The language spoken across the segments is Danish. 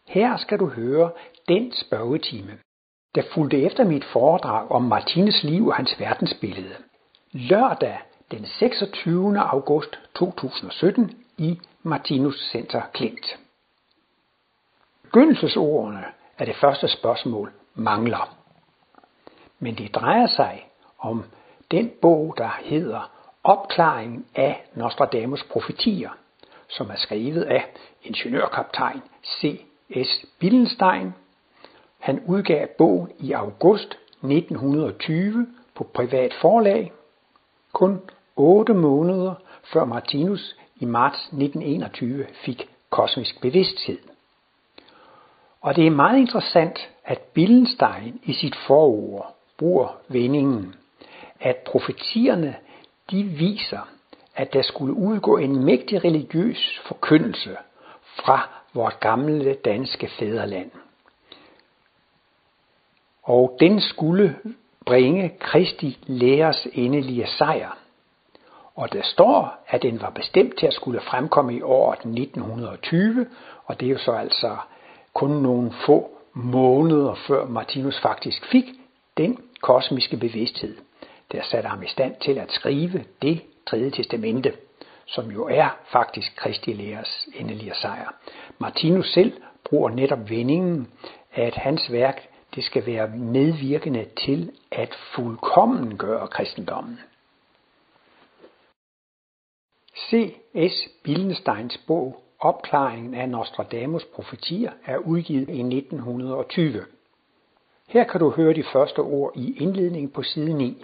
Her skal du høre den spørgetime, der fulgte efter mit foredrag om Martinus liv og hans verdensbillede. Lørdag den 26. august 2017 i Martinus Center Klint. Begyndelsesordene af det første spørgsmål mangler. Men det drejer sig om den bog, der hedder Opklaringen af Nostradamus' profetier, som er skrevet af ingeniørkaptajn C.S. Billenstein. Han udgav bogen i august 1920 på privat forlag, kun 8 måneder før Martinus i marts 1921 fik kosmisk bevidsthed. Og det er meget interessant, at Billenstein i sit forord bruger vendingen, at profetierne de viser, at der skulle udgå en mægtig religiøs forkyndelse fra vort gamle danske fædreland. Og den skulle bringe Kristi læres endelige sejr. Og der står, at den var bestemt til at skulle fremkomme i året 1920, og det er jo så altså kun nogle få måneder før Martinus faktisk fik den kosmiske bevidsthed, der satte ham i stand til at skrive det 3. testamente, som jo er faktisk Kristi læres endelige sejr. Martinus selv bruger netop vendingen, at hans værk det skal være medvirkende til at fuldkommen gøre kristendommen. C.S. Billensteins bog Opklaringen af Nostradamus' profetier er udgivet i 1920. Her kan du høre de første ord i indledningen på side 9.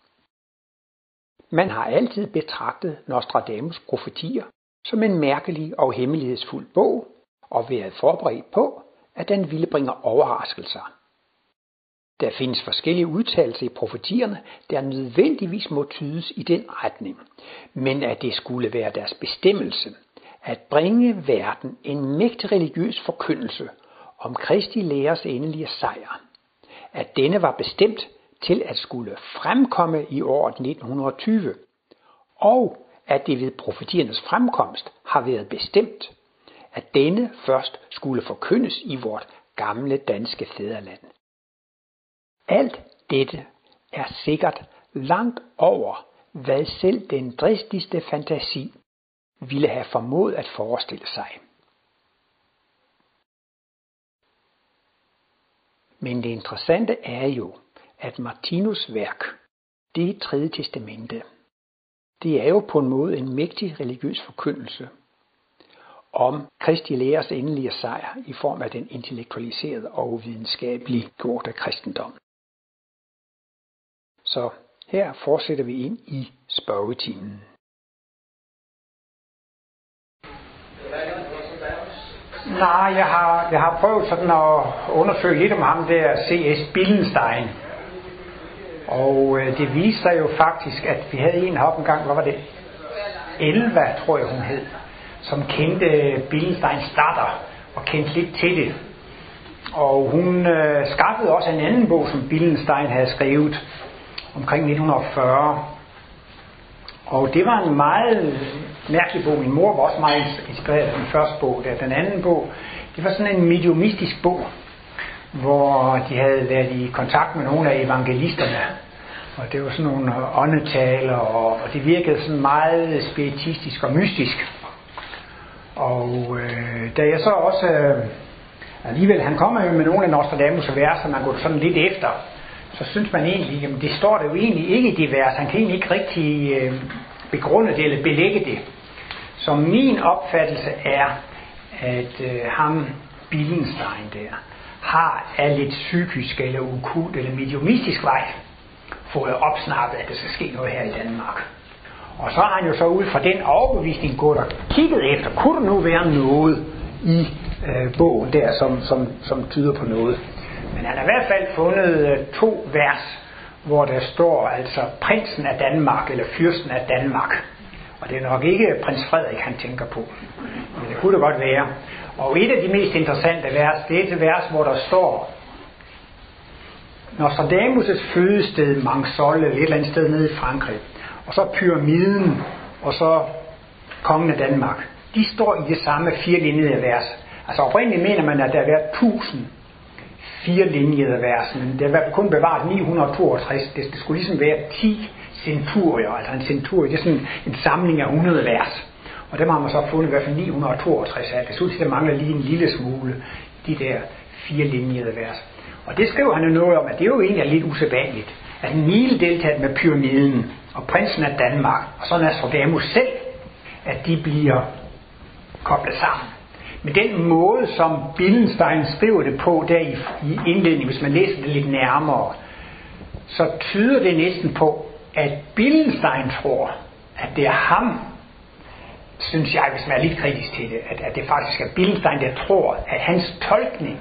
Man har altid betragtet Nostradamus' profetier som en mærkelig og hemmelighedsfuld bog og været forberedt på, at den ville bringe overraskelser. Der findes forskellige udtalelser i profetierne, der nødvendigvis må tydes i den retning, men at det skulle være deres bestemmelse at bringe verden en mægtig religiøs forkyndelse om Kristi læres endelige sejr, at denne var bestemt til at skulle fremkomme i året 1920, og at det ved profetiernes fremkomst har været bestemt, at denne først skulle forkyndes i vort gamle danske fædreland. Alt dette er sikkert langt over, hvad selv den dristigste fantasi ville have formået at forestille sig. Men det interessante er jo, at Martinus' værk, det 3. testamente, det er jo på en måde en mægtig religiøs forkyndelse om Kristi læres endelige sejr i form af den intellektualiserede og videnskabelige gjorte kristendom. Så her fortsætter vi ind i spørgetimen. Nej, jeg har prøvet sådan at undersøge lidt om ham der C.S. Billenstein. Og det viste sig jo faktisk, at vi havde en heroppe engang, hvad var det? Elva, tror jeg hun hed, som kendte Billensteins datter og kendte lidt til det. Og hun skaffede også en anden bog, som Billenstein havde skrevet omkring 1940. Og det var en meget mærkelig bog. Min mor var også meget inspireret af den første bog. Den anden bog, det var sådan en mediumistisk bog, hvor de havde været i kontakt med nogle af evangelisterne. Og det var sådan nogle åndetaler, og det virkede sådan meget spiritistisk og mystisk. Og da jeg så også alligevel, han kommer jo med nogle af Nostradamus' verser, man går sådan lidt efter, så synes man egentlig, jamen det står der jo egentlig ikke i det vers. Han kan egentlig ikke rigtig begrunde det eller belægge det. Så min opfattelse er, at ham Billenstein der har af lidt psykisk eller okkult eller mediumistisk vej fået opsnappet, at der skal ske noget her i Danmark. Og så har han jo så ud fra den overbevisning gået og kigget efter, kunne der nu være noget i bogen der, som tyder på noget. Men han har i hvert fald fundet 2 vers, hvor der står altså prinsen af Danmark, eller fyrsten af Danmark. Og det er nok ikke prins Frederik, han tænker på. Men det kunne det godt være. Og et af de mest interessante vers, det er et vers, hvor der står Nostradamus' fødested Mansolle, et eller andet sted nede i Frankrig. Og så pyramiden, og så kongen af Danmark. De står i det samme 4-linjede vers. Altså oprindeligt mener man, at der har været 1000 firelinjede vers, men der har kun bevaret 962. Det skulle ligesom være 10 centurier, altså en centurie, det er sådan en samling af 100 vers. Og dem har man så fundet i hvert fald 962 af. Det synes jeg, der mangler lige en lille smule, de der firelinjede vers. Og det skriver han jo noget om, at det er jo egentlig lidt usædvanligt, at Nile deltager med pyramiden, og prinsen af Danmark, og så Nostradamus selv, at de bliver koblet sammen. Men den måde, som Billenstein skriver det på der i indledningen, hvis man læser det lidt nærmere, så tyder det næsten på, at Billenstein tror, at det er ham, synes jeg, hvis man er lidt kritisk til det, at det faktisk er Billenstein, der tror, at hans tolkning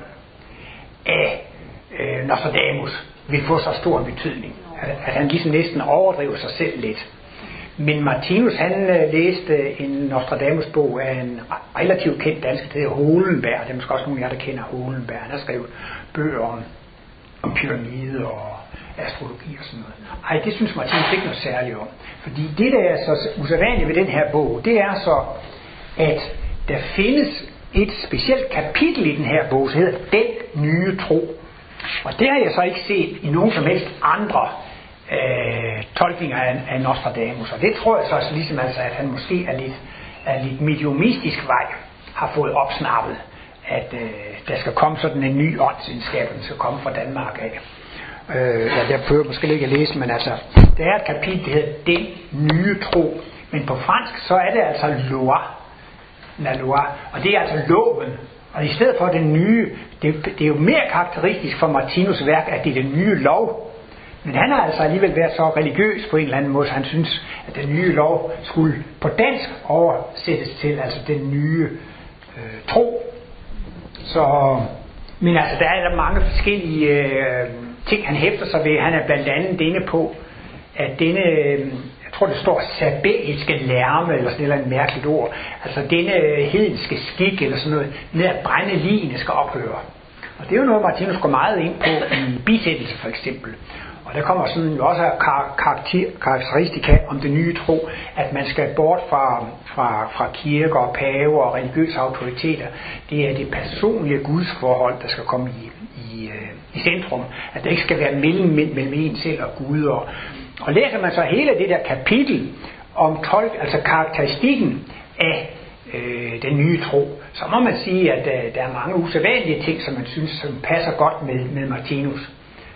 af Nostradamus vil få så stor betydning, at han ligesom næsten overdriver sig selv lidt. Men Martinus, han læste en Nostradamus-bog af en relativt kendt dansker, der hedder Holenberg. Det er måske også nogle af jer, der kender Holenberg. Han har skrevet bøger om pyramide og astrologi og sådan noget. Ej, det synes Martinus ikke noget særligt om. Fordi det, der er så usædvanligt ved den her bog, det er så, at der findes et specielt kapitel i den her bog, som hedder Den nye tro. Og det har jeg så ikke set i nogen som helst andre tolkninger af Nostradamus. Og det tror jeg så også ligesom altså, at han måske er lidt mediumistisk vej har fået opsnappet, at der skal komme sådan en ny åndsvidenskab, der skal komme fra Danmark af. Ja, der behøver måske ikke at læse, men altså, der er et kapitel, der hedder Den nye tro. Men på fransk, så er det altså la loi, og det er altså loven. Og i stedet for den nye, det er jo mere karakteristisk for Martinus' værk, at det er den nye lov. Men han har altså alligevel været så religiøs på en eller anden måde, så han synes, at den nye lov skulle på dansk oversættes til, altså den nye tro. Så, men altså, der er der mange forskellige ting, han hæfter sig ved. Han er blandt andet inde på, at denne, jeg tror det står sabæiske lærme, eller sådan et mærkeligt ord, altså denne hedenske skik, eller sådan noget, med at brænde ligene skal ophøre. Og det er jo noget, Martinus går meget ind på i bisættelse for eksempel. Og der kommer sådan jo også karakteristika om det nye tro, at man skal bort fra kirker og paver og religiøse autoriteter. Det er det personlige gudsforhold, der skal komme i centrum. At der ikke skal være mellem en selv og Gud. Og læser man så hele det der kapitel om altså karakteristikken af den nye tro, så må man sige, at der er mange usædvanlige ting, som man synes som passer godt med Martinus.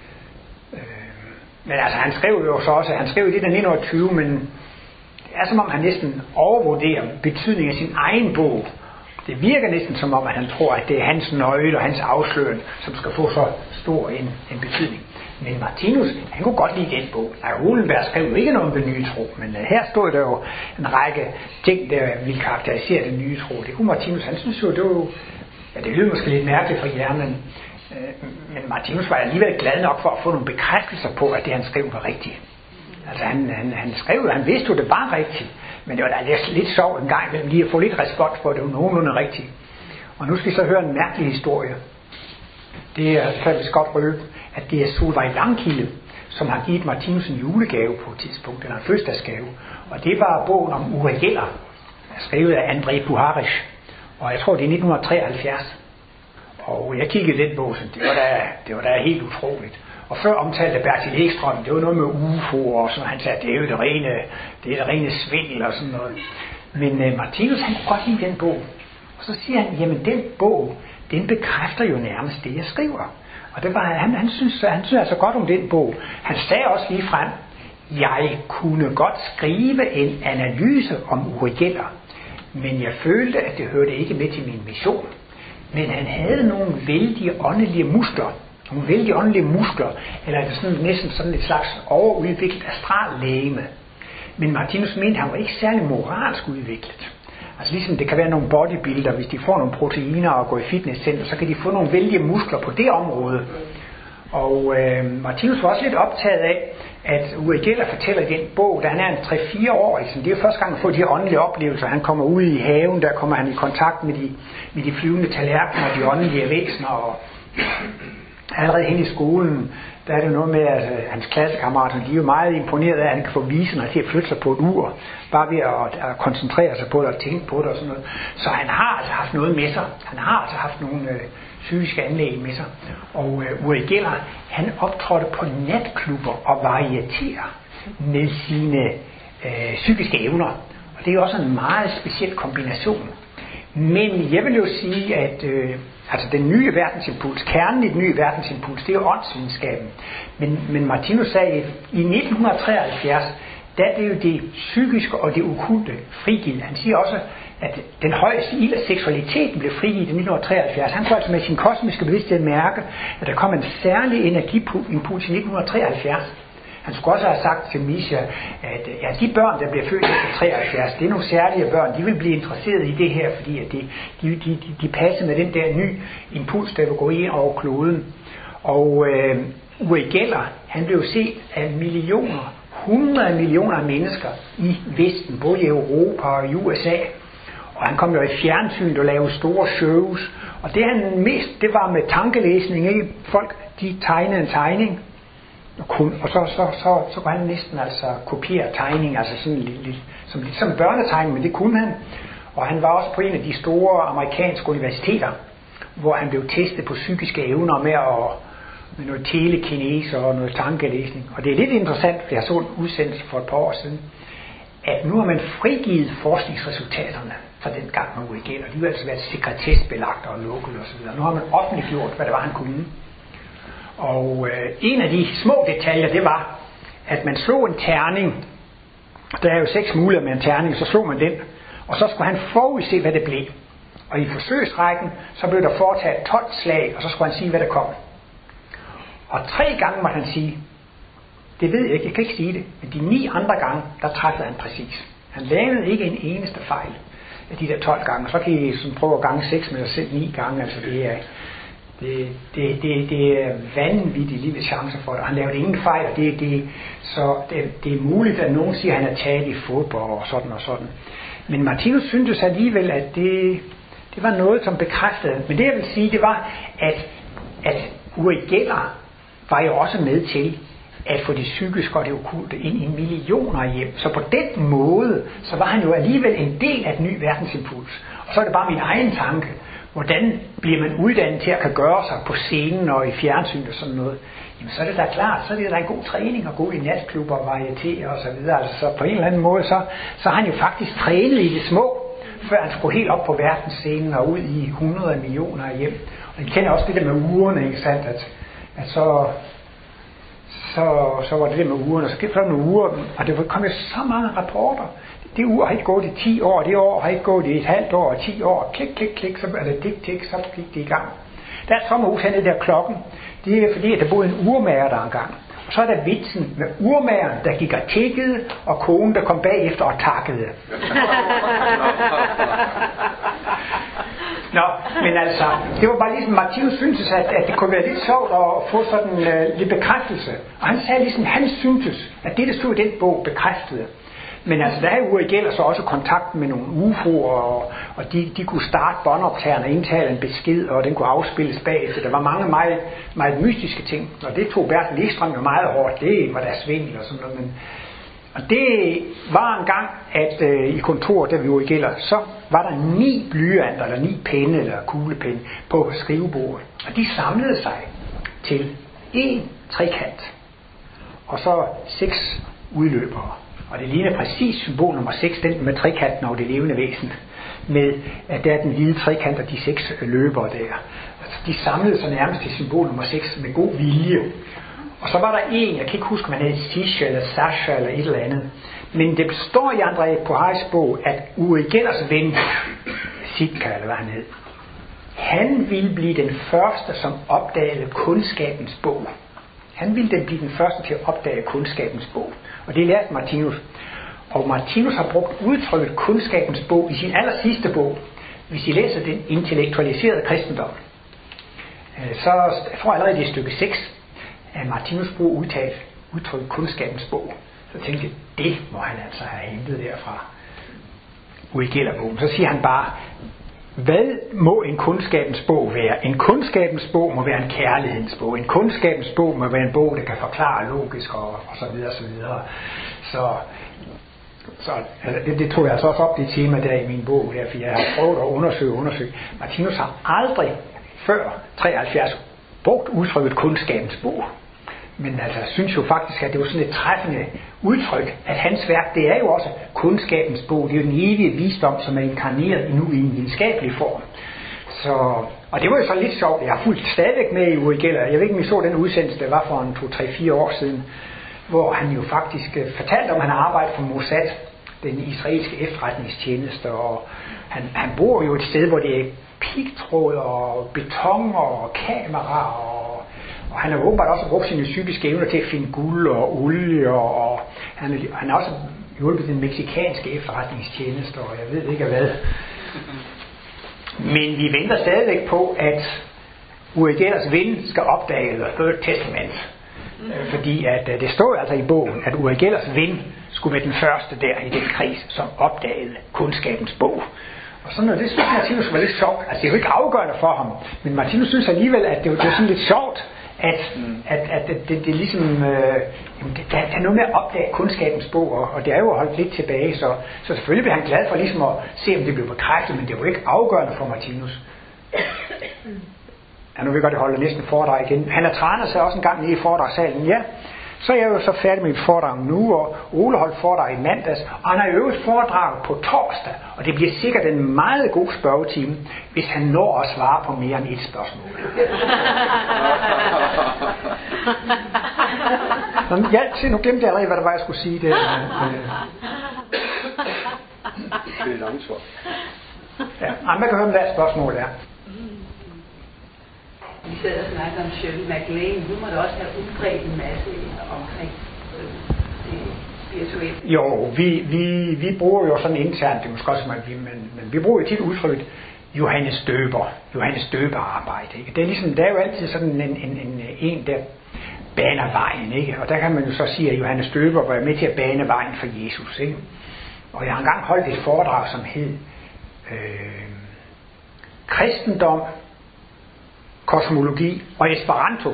Men altså han skrev jo så også, han skrev i det der 1920, men det er som om han næsten overvurderer betydningen af sin egen bog. Det virker næsten som om, at han tror, at det er hans nøgle og hans afsløring, som skal få så stor en betydning. Men Martinus, han kunne godt lide den bog. Holenberg skrev jo ikke noget om den nye tro, men her stod der jo en række ting, der ville karakterisere den nye tro. Det kunne Martinus, han synes jo, det var jo, ja, det lyder måske lidt mærkeligt for hjernen, men Martinus var alligevel glad nok for at få nogle bekræftelser på, at det han skrev var rigtigt. Altså han skrev, han vidste jo, det var rigtigt, men det var da lidt sjovt en gang imellem lige at få lidt respons for, at det var nogenlunde rigtigt. Og nu skal I så høre en mærkelig historie. Det er, kan vi godt røbe, at det er Solveig Langkilde, som har givet Martinus en julegave på et tidspunkt, eller en fødselsdagsgave. Og det var bogen om Uri Geller, skrevet af André Puharich. Og jeg tror, det er 1973. Og jeg kiggede den bog, så det var da helt utroligt. Og før omtalte Bertil Ekstrøm, det var noget med UFO, og så han sagde, det er jo det rene svindel og sådan noget. Men Martinus, han kunne godt lide den bog. Og så siger han, jamen den bog, den bekræfter jo nærmest det, jeg skriver. Og det var, han synes altså godt om den bog. Han sagde også lige frem, jeg kunne godt skrive en analyse om Uri Geller, men jeg følte, at det hørte ikke med til min mission. Men han havde nogle vældige åndelige muskler, eller sådan, næsten sådan et slags overudviklet astrallegeme. Men Martinus mente, han var ikke særlig moralsk udviklet. Altså ligesom det kan være nogle bodybuilder, hvis de får nogle proteiner og går i fitnesscenter, så kan de få nogle vældige muskler på det område. Og Martinus var også lidt optaget af, at Uri Geller fortæller i den bog, da han er en 3-4 år, altså det er jo første gang at få de her åndelige oplevelser. Han kommer ud i haven, der kommer han i kontakt med de flyvende tallerkener og de åndelige væsener. Og allerede hen i skolen, der er det noget med, at hans klassekammerater, de er jo meget imponeret af, at han kan få viserne til at flytte sig på et ur, bare ved at koncentrere sig på det og tænke på det og sådan noget. Så han har altså haft noget med sig. Han har altså haft nogle psykiske anlæg med sig. Og Uri Geller, han optrådte på natklubber og varieterer med sine psykiske evner. Og det er jo også en meget speciel kombination. Men jeg vil jo sige, at altså den nye verdensimpuls, kernen i den nye verdensimpuls, det er jo åndsvidenskaben. Men Martinus sagde, i 1973, der blev jo det psykiske og det okkulte frigivet. Han siger også, at den højeste ild af seksualiteten blev frigivet i 1973. Han kunne altså med sin kosmiske bevidsthed mærke, at der kom en særlig energiimpuls i 1973. Han skulle også have sagt til Misha, at de børn, der bliver født efter 73, det er nogle særlige børn, de vil blive interesseret i det her, fordi at de passer med den der nye impuls, der vil gå ind over kloden. Og Uri Geller, han blev set af millioner, 100 millioner af mennesker i Vesten, både i Europa og i USA. Og han kom jo i fjernsynet og lavede store shows. Og det han mest, det var med tankelæsning, ikke? Folk, de tegnede en tegning, og så kunne han næsten altså kopiere tegning, altså sådan lidt som børnetegning, men det kunne han. Og han var også på en af de store amerikanske universiteter, hvor han blev testet på psykiske evner med noget telekinese og noget tankelæsning. Og det er lidt interessant, for jeg så en udsendelse for et par år siden, at nu har man frigivet forskningsresultaterne fra den gang med Uri Geller. De har altså været sekretessbelagt og lukket og så videre. Nu har man offentliggjort, hvad det var, han kunne. Og en af de små detaljer, det var, at man slog en terning. Der er jo 6 muligheder med en terning, så slog man den. Og så skulle han forudse, hvad det blev. Og i forsøgsrækken, så blev der foretaget 12 slag, og så skulle han sige, hvad der kom. Og 3 gange måtte han sige, det ved jeg ikke, jeg kan ikke sige det. Men de 9 andre gange, der træffede han præcis. Han lavede ikke en eneste fejl af de der 12 gange. Så kan I sådan prøve at gange 6 med sig selv 9 gange, altså det er vanvittigt lille chancer for det. Han lavede ingen fejl, og det er muligt, at nogen siger, at han er taget i fodbold og sådan og sådan. Men Martinus syntes alligevel, at det var noget, som bekræftede. Men det jeg vil sige, det var, at Uri Geller var jo også med til at få det psykiske og det okkulte ind i millioner hjem. Så på den måde, så var han jo alligevel en del af den nye verdensimpuls. Og så er det bare min egen tanke. Hvordan bliver man uddannet til at kan gøre sig på scenen og i fjernsyn og sådan noget? Jamen så er det da klart, så er det da en god træning at gå i natklubber og varietere og så videre. Altså så på en eller anden måde, så har han jo faktisk trænet i det små, før han skulle helt op på verdensscenen og ud i 100 millioner hjem. Og jeg kender også det der med ugerne, ikke sandt? At så var det der med ugerne, og så gik der nogle uger, og det kom jo så mange rapporter. Det ur har ikke gået i 10 år, det år har ikke gået i et halvt år og 10 år. Klik, så er det tik, så gik det i gang. Der er et sommerhus hernede der klokken. Det er fordi, at der boede en urmager der engang. Og så er der vitsen med urmageren, der gik og tikkede, og konen, der kom bagefter og takkede. Nå, men altså, det var bare ligesom, Martinus syntes, at det kunne være lidt sjovt at få sådan lidt bekræftelse. Og han sagde ligesom, han syntes, at det, der stod i den bog, bekræftede. Men altså, der havde Uri Geller så også kontakt med nogle UFO'er, og de kunne starte båndoptagerne og indtale en besked, og den kunne afspilles bagefter. Der var mange meget, meget mystiske ting, og det tog Bertel Ligstrøm jo meget hårdt. Det var der svindel og sådan noget. Men, og det var en gang, at i kontoret, der ved Uri Geller, så var der 9 blyanter, eller 9 penne, eller kuglepenne på skrivebordet. Og de samlede sig til 1 trekant, og så 6 udløbere. Og det ligner præcis symbol nummer 6, den med trekanten over det levende væsen. Med at der er den hvide trekant og de 6 løbere der. Altså, de samlede sig nærmest til symbol nummer 6 med god vilje. Og så var der en, jeg kan ikke huske, om han hed Sisha eller Sasha eller et eller andet. Men det står i André Poirs bog, at Uri Gellers ven, Sitka eller hvad han hed, han ville blive den første, som opdagede kundskabens bog. Han ville blive den første til at opdage kundskabens bog. Og det lærte Martinus. Og Martinus har brugt udtrykket kundskabens bog i sin aller sidste bog. Hvis I læser den intellektualiserede kristendom, så jeg tror allerede i stykke 6, at Martinus bruger udtrykket kundskabens bog. Så tænkte jeg, det må han altså have hentet derfra Uri Geller-bogen. Så siger han bare, hvad må en kundskabens bog være? En kundskabens bog må være en kærlighedens bog. En kundskabens bog må være en bog, der kan forklare logisk og så videre, så videre. Så altså, det tog jeg altså også op, det tema der i min bog der, for jeg har prøvet at undersøge. Martinus har aldrig før 73 brugt udtrykket kundskabens bog. Men altså, jeg synes jo faktisk, at det var sådan et træffende udtryk, at hans værk, det er jo også kundskabens bog. Det er jo den evige visdom, som er inkarneret nu i en videnskabelig form. Og det var jo så lidt sjovt. Jeg har fulgt stadigvæk med i Uri Geller. Jeg ved ikke, om I så den udsendelse, der var for en 2-3-4 år siden, hvor han jo faktisk fortalte om, at han har arbejdet for Mossad, den israelske efterretningstjeneste, og han bor jo et sted, hvor det er pigtråd og beton og kameraer, og han har åbenbart også brugt sine psykiske evner til at finde guld og olie, og han har også hjulpet den mexikanske efterretningstjeneste, og jeg ved ikke hvad. Men vi venter stadigvæk på, at Uri Gellers ven skal opdage The Third Testament. Fordi at det står altså i bogen, at Uri Gellers ven skulle være den første der i den kreds, som opdagede kundskabens bog. Og sådan noget, det synes Martinus var lidt sjovt. Altså det er jo ikke afgørende for ham, men Martinus synes alligevel, at det var sådan lidt sjovt, at det ligesom, der er noget med at opdage kundskabens bog, og det er jo holdt lidt tilbage, så selvfølgelig bliver han glad for ligesom at se, om det blev bekræftet, men det var ikke afgørende for Martinus. Ja, nu vil jeg godt holde næsten foredrag igen. Han har trænet sig også en gang nede i foredragssalen, ja. Så er jeg jo så færdig med mit foredrag nu, og Ole holdt foredrag i mandags, og han har øvet foredrag på torsdag, og det bliver sikkert en meget god spørgetime, hvis han når at svare på mere end et spørgsmål. Ja, se, nu glemte jeg allerede, hvad det var, jeg skulle sige. Det er langt svar. Ja, man kan høre, hvad spørgsmålet er. Vi sad og snakkede om Shirley MacLaine. Nu må det også have udbredt en masse omkring det spirituelle. Jo, vi bruger jo sådan internt, det er måske også, men vi bruger jo tit udtrykket Johannes Døber arbejde. Ikke? Det er ligesom, der er jo altid sådan en der baner vejen, ikke? Og der kan man jo så sige, at Johannes Døber var med til at bane vejen for Jesus, ikke? Og jeg har engang holdt et foredrag, som hed Kristendom, kosmologi og Esperanto.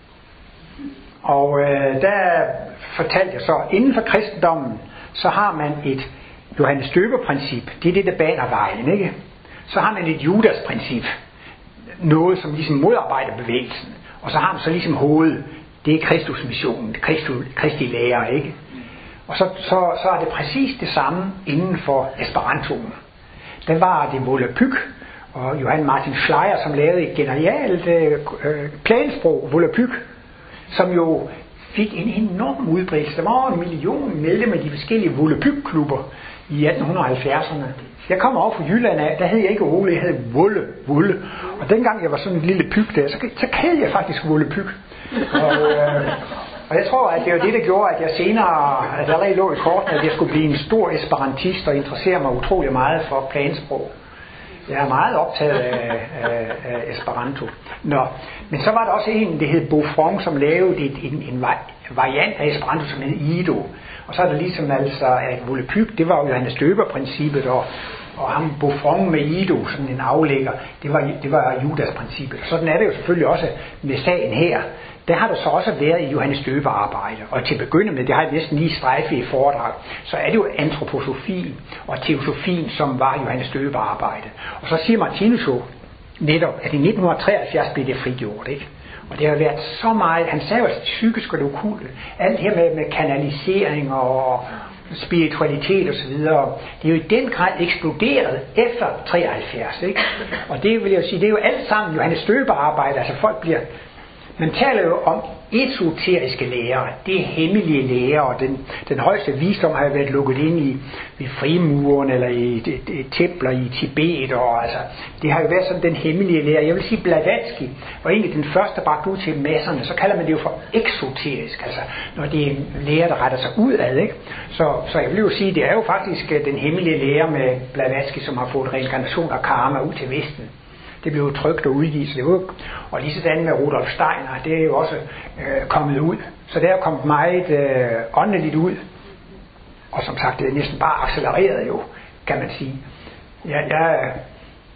Og der fortalte jeg så, inden for kristendommen, så har man et Johannes Døber-princip. Det er det, der baner vejen, ikke? Så har man et Judas-princip. Noget, som ligesom modarbejder bevægelsen. Og så har man så ligesom hovedet. Det er Kristusmissionen, Kristi lære, ikke? Og så er det præcis det samme inden for Esperantoen. Der var det Volapük, og Johann Martin Schleyer, som lavede et genialt plansprog, Volapük, som jo fik en enorm udbredelse. Der var 1 million medlemmer i de forskellige Volapük-klubber i 1870'erne. Jeg kommer over fra Jylland af, der hed jeg ikke Ole, jeg hed Vulle. Og dengang jeg var sådan en lille pyg der, så kaldte jeg faktisk Volapük. Og jeg tror, at det var det, der gjorde, at jeg senere, at der allerede lå i kortene, at jeg skulle blive en stor esperantist og interessere mig utrolig meget for plansprog. Jeg er meget optaget af Esperanto. Nå, men så var der også en, der hed Beaufranc, som lavede en variant af Esperanto, som hed Ido. Og så er der ligesom altså, at Volapük, det var jo Johannes Døber-princippet, og ham Beaufranc med Ido, sådan en aflægger, det var Judas-princippet. Sådan er det jo selvfølgelig også med sagen her. Der har der så også været i Johannes Døber-arbejde, og til at begynde med, det har jeg næsten lige strejfet i foredrag, så er det jo antroposofien og teosofien, som var Johannes Døber-arbejde. Og så siger Martinus jo netop, at i 1973 blev det frigjort, ikke? Og det har været så meget, han sagde jo, at psykisk og det okulte, alt det her med kanalisering og spiritualitet og så videre, det er jo i den grad eksploderet efter 73, ikke? Og det vil jeg jo sige, det er jo alt sammen Johannes Døber-arbejde, altså folk bliver... Man taler jo om esoteriske lærer, det er hemmelige lærer, og den højeste visdom har jo været lukket ind i frimuren eller i templer i Tibet, og altså, det har jo været sådan den hemmelige lærer. Jeg vil sige, Blavatsky var egentlig den første bragt ud til masserne, så kalder man det jo for eksoterisk, altså når det er en lærer, der retter sig udad, ikke? Så jeg vil jo sige, det er jo faktisk den hemmelige lærer med Blavatsky, som har fået reinkarnation og karma ud til Vesten. Det blev jo trykt og udgivet, så det var, og lige sådan med Rudolf Steiner, det er jo også kommet ud. Så det er kommet meget åndeligt ud. Og som sagt, det er næsten bare accelereret jo, kan man sige.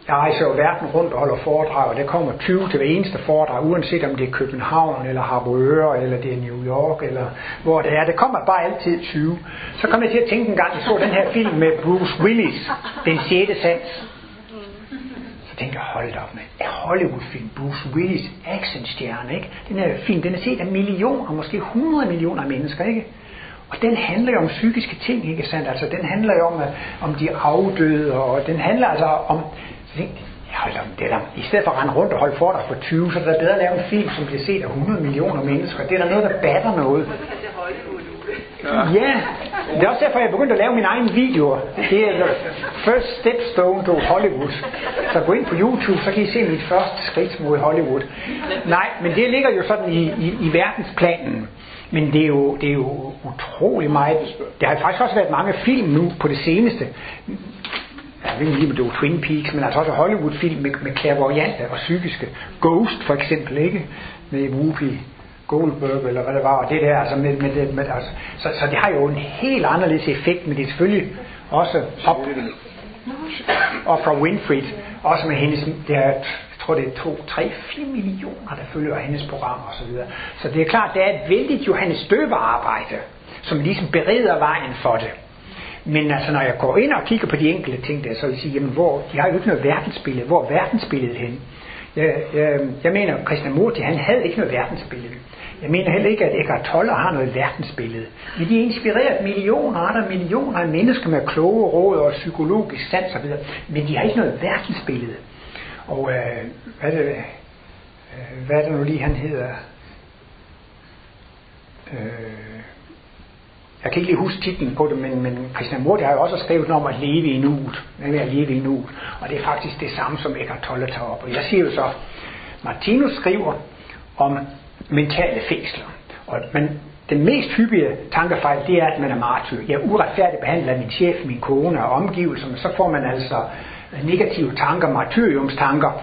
Jeg rejser jo verden rundt og holder foredrag, og der kommer 20 til hver eneste foredrag, uanset om det er København, eller Harboøre, eller det er New York, eller hvor det er. Der kommer bare altid 20. Så kom jeg til at tænke en gang, jeg så den her film med Bruce Willis, Den 6. sans. Så tænkte jeg, hold da op med Hollywood-film, Bruce Willis, actionstjerne, ikke? Den her film, den er set af millioner, måske 100 millioner mennesker, ikke? Og den handler jo om psykiske ting, ikke sandt? Altså, den handler jo om de afdøde, og den handler altså om... det der, i stedet for at rende rundt og holde foredrag for 20, så er det bedre at lave en film, som bliver set af 100 millioner mennesker. Det er der noget, der batter noget. Ja, det er også derfor, jeg begyndte at lave mine egne videoer. Det er first stepstone to Hollywood. Så gå ind på YouTube, så kan I se mit første skridt mod Hollywood. Nej, men det ligger jo sådan i verdensplanen. Men det er jo utrolig meget. Der har faktisk også været mange film nu på det seneste. Jeg ved ikke lige, om det var Twin Peaks, men altså også Hollywood-film med clairvoyante og psykiske. Ghost for eksempel, ikke? Med Whoopi Goldberg, eller hvad det var, og det der, altså altså, så det har jo en helt anderledes effekt, men det er selvfølgelig også Oprah Winfrey, også med hendes, jeg tror det er 2, 3, 4 millioner, der følger hendes program og så videre. Så det er klart, det er et vældigt Johannes Støber arbejde, som ligesom bereder vejen for det. Men altså, når jeg går ind og kigger på de enkelte ting der, så vil jeg sige, jamen, de har jo ikke noget verdensbillede. Hvor er verdensbilledet hen? Jeg mener, Krishnamurti, han havde ikke noget verdensbillede. Jeg mener heller ikke, at Eckhart Tolle har noget verdensbillede. Men de inspireret millioner af mennesker med kloge råd og psykologisk sans og videre. Men de har ikke noget verdensbillede. Og hvad er det nu lige, han hedder? Jeg kan ikke lige huske titlen på det, men Krishnamurti har jo også skrevet om at leve i nuet. Og det er faktisk det samme, som Eckhart Tolle tager op. Og jeg siger jo så, Martinus skriver om mentale fængsler. Men den mest hyppige tankefejl, det er, at man er martyr. Jeg er uretfærdigt behandlet af min chef, min kone og omgivelserne. Så får man altså negative tanker, martyriumstanker.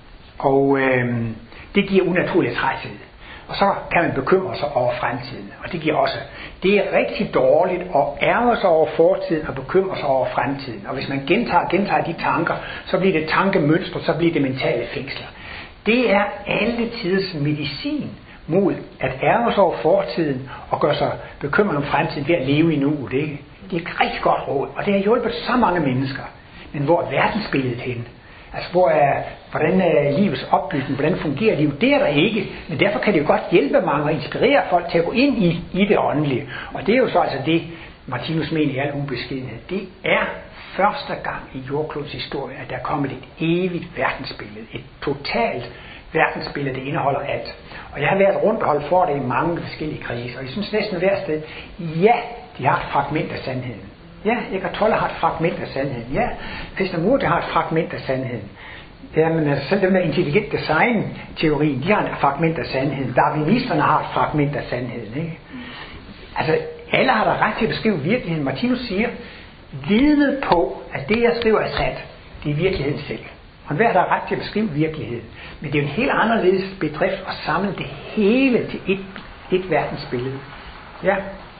Og det giver unaturlig træthed. Og så kan man bekymre sig over fremtiden. Og det giver også. Det er rigtig dårligt at ærge sig over fortiden og bekymre sig over fremtiden. Og hvis man gentager de tanker, så bliver det tankemønstre, så bliver det mentale fængsler. Det er alle tiders medicin mod at ærge sig over fortiden og gøre sig bekymret om fremtiden ved at leve i nuet. Det er et rigtig godt råd, og det har hjulpet så mange mennesker. Men hvor er verdensbilledet henne? Altså, hvordan er livets opbygning, hvordan fungerer livet? Det er der ikke, men derfor kan det jo godt hjælpe mange og inspirere folk til at gå ind i det åndelige. Og det er jo så altså det, Martinus mener i al ubeskedenhed. Det er første gang i jordklodens historie, at der er kommet et evigt verdensbillede. Et totalt verdensbillede, det indeholder alt. Og jeg har været rundt og holdt for det i mange forskellige kriser, og jeg synes næsten hver sted, ja, de har et fragment af sandheden. Ja, Eckhart Tolle har et fragment af sandheden. Ja, Krishnamurti har et fragment af sandheden. Jamen, altså, selv dem der intelligent design-teorien, de har et fragment af sandheden. Darwinisterne har et fragment af sandheden. Ikke? Altså, alle har der ret til at beskrive virkeligheden. Martinus siger, vidnet på, at det jeg skriver er sandt, det er virkeligheden selv. Og hver der har ret til at beskrive virkeligheden. Men det er jo en helt anderledes bedrift at samle det hele til et verdensbillede. Ja.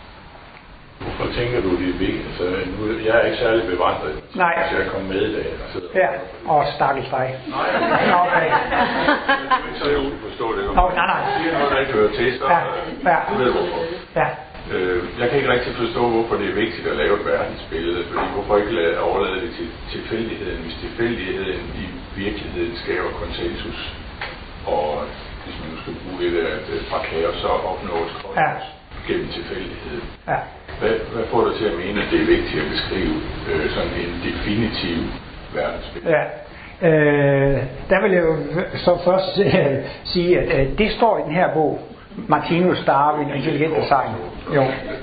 Hvorfor tænker du, det er vigtigt? Altså, jeg er ikke særlig bevandret, så jeg kom med i dag. Ja, og stakkels dig. Nej, okay. Så jeg kan forstå det. Nej. Det er noget, der ikke hører til, så du ved hvorfor. Ja. Jeg kan ikke rigtig forstå, hvorfor det er vigtigt at lave et verdensbillede, fordi hvorfor ikke overlade det til tilfældigheden, hvis tilfældigheden i virkeligheden skaber konsensus, og hvis man nu skal bruge det der, at fra kaos så opnås konsensus gennem tilfældigheden. Ja. Hvad får dig til at mene, at det er vigtigt at beskrive sådan en definitiv verdensbillede? Ja. Der vil jeg jo så først sige, at det står i den her bog, Martinus, Darwin, Intelligent Design. Jo.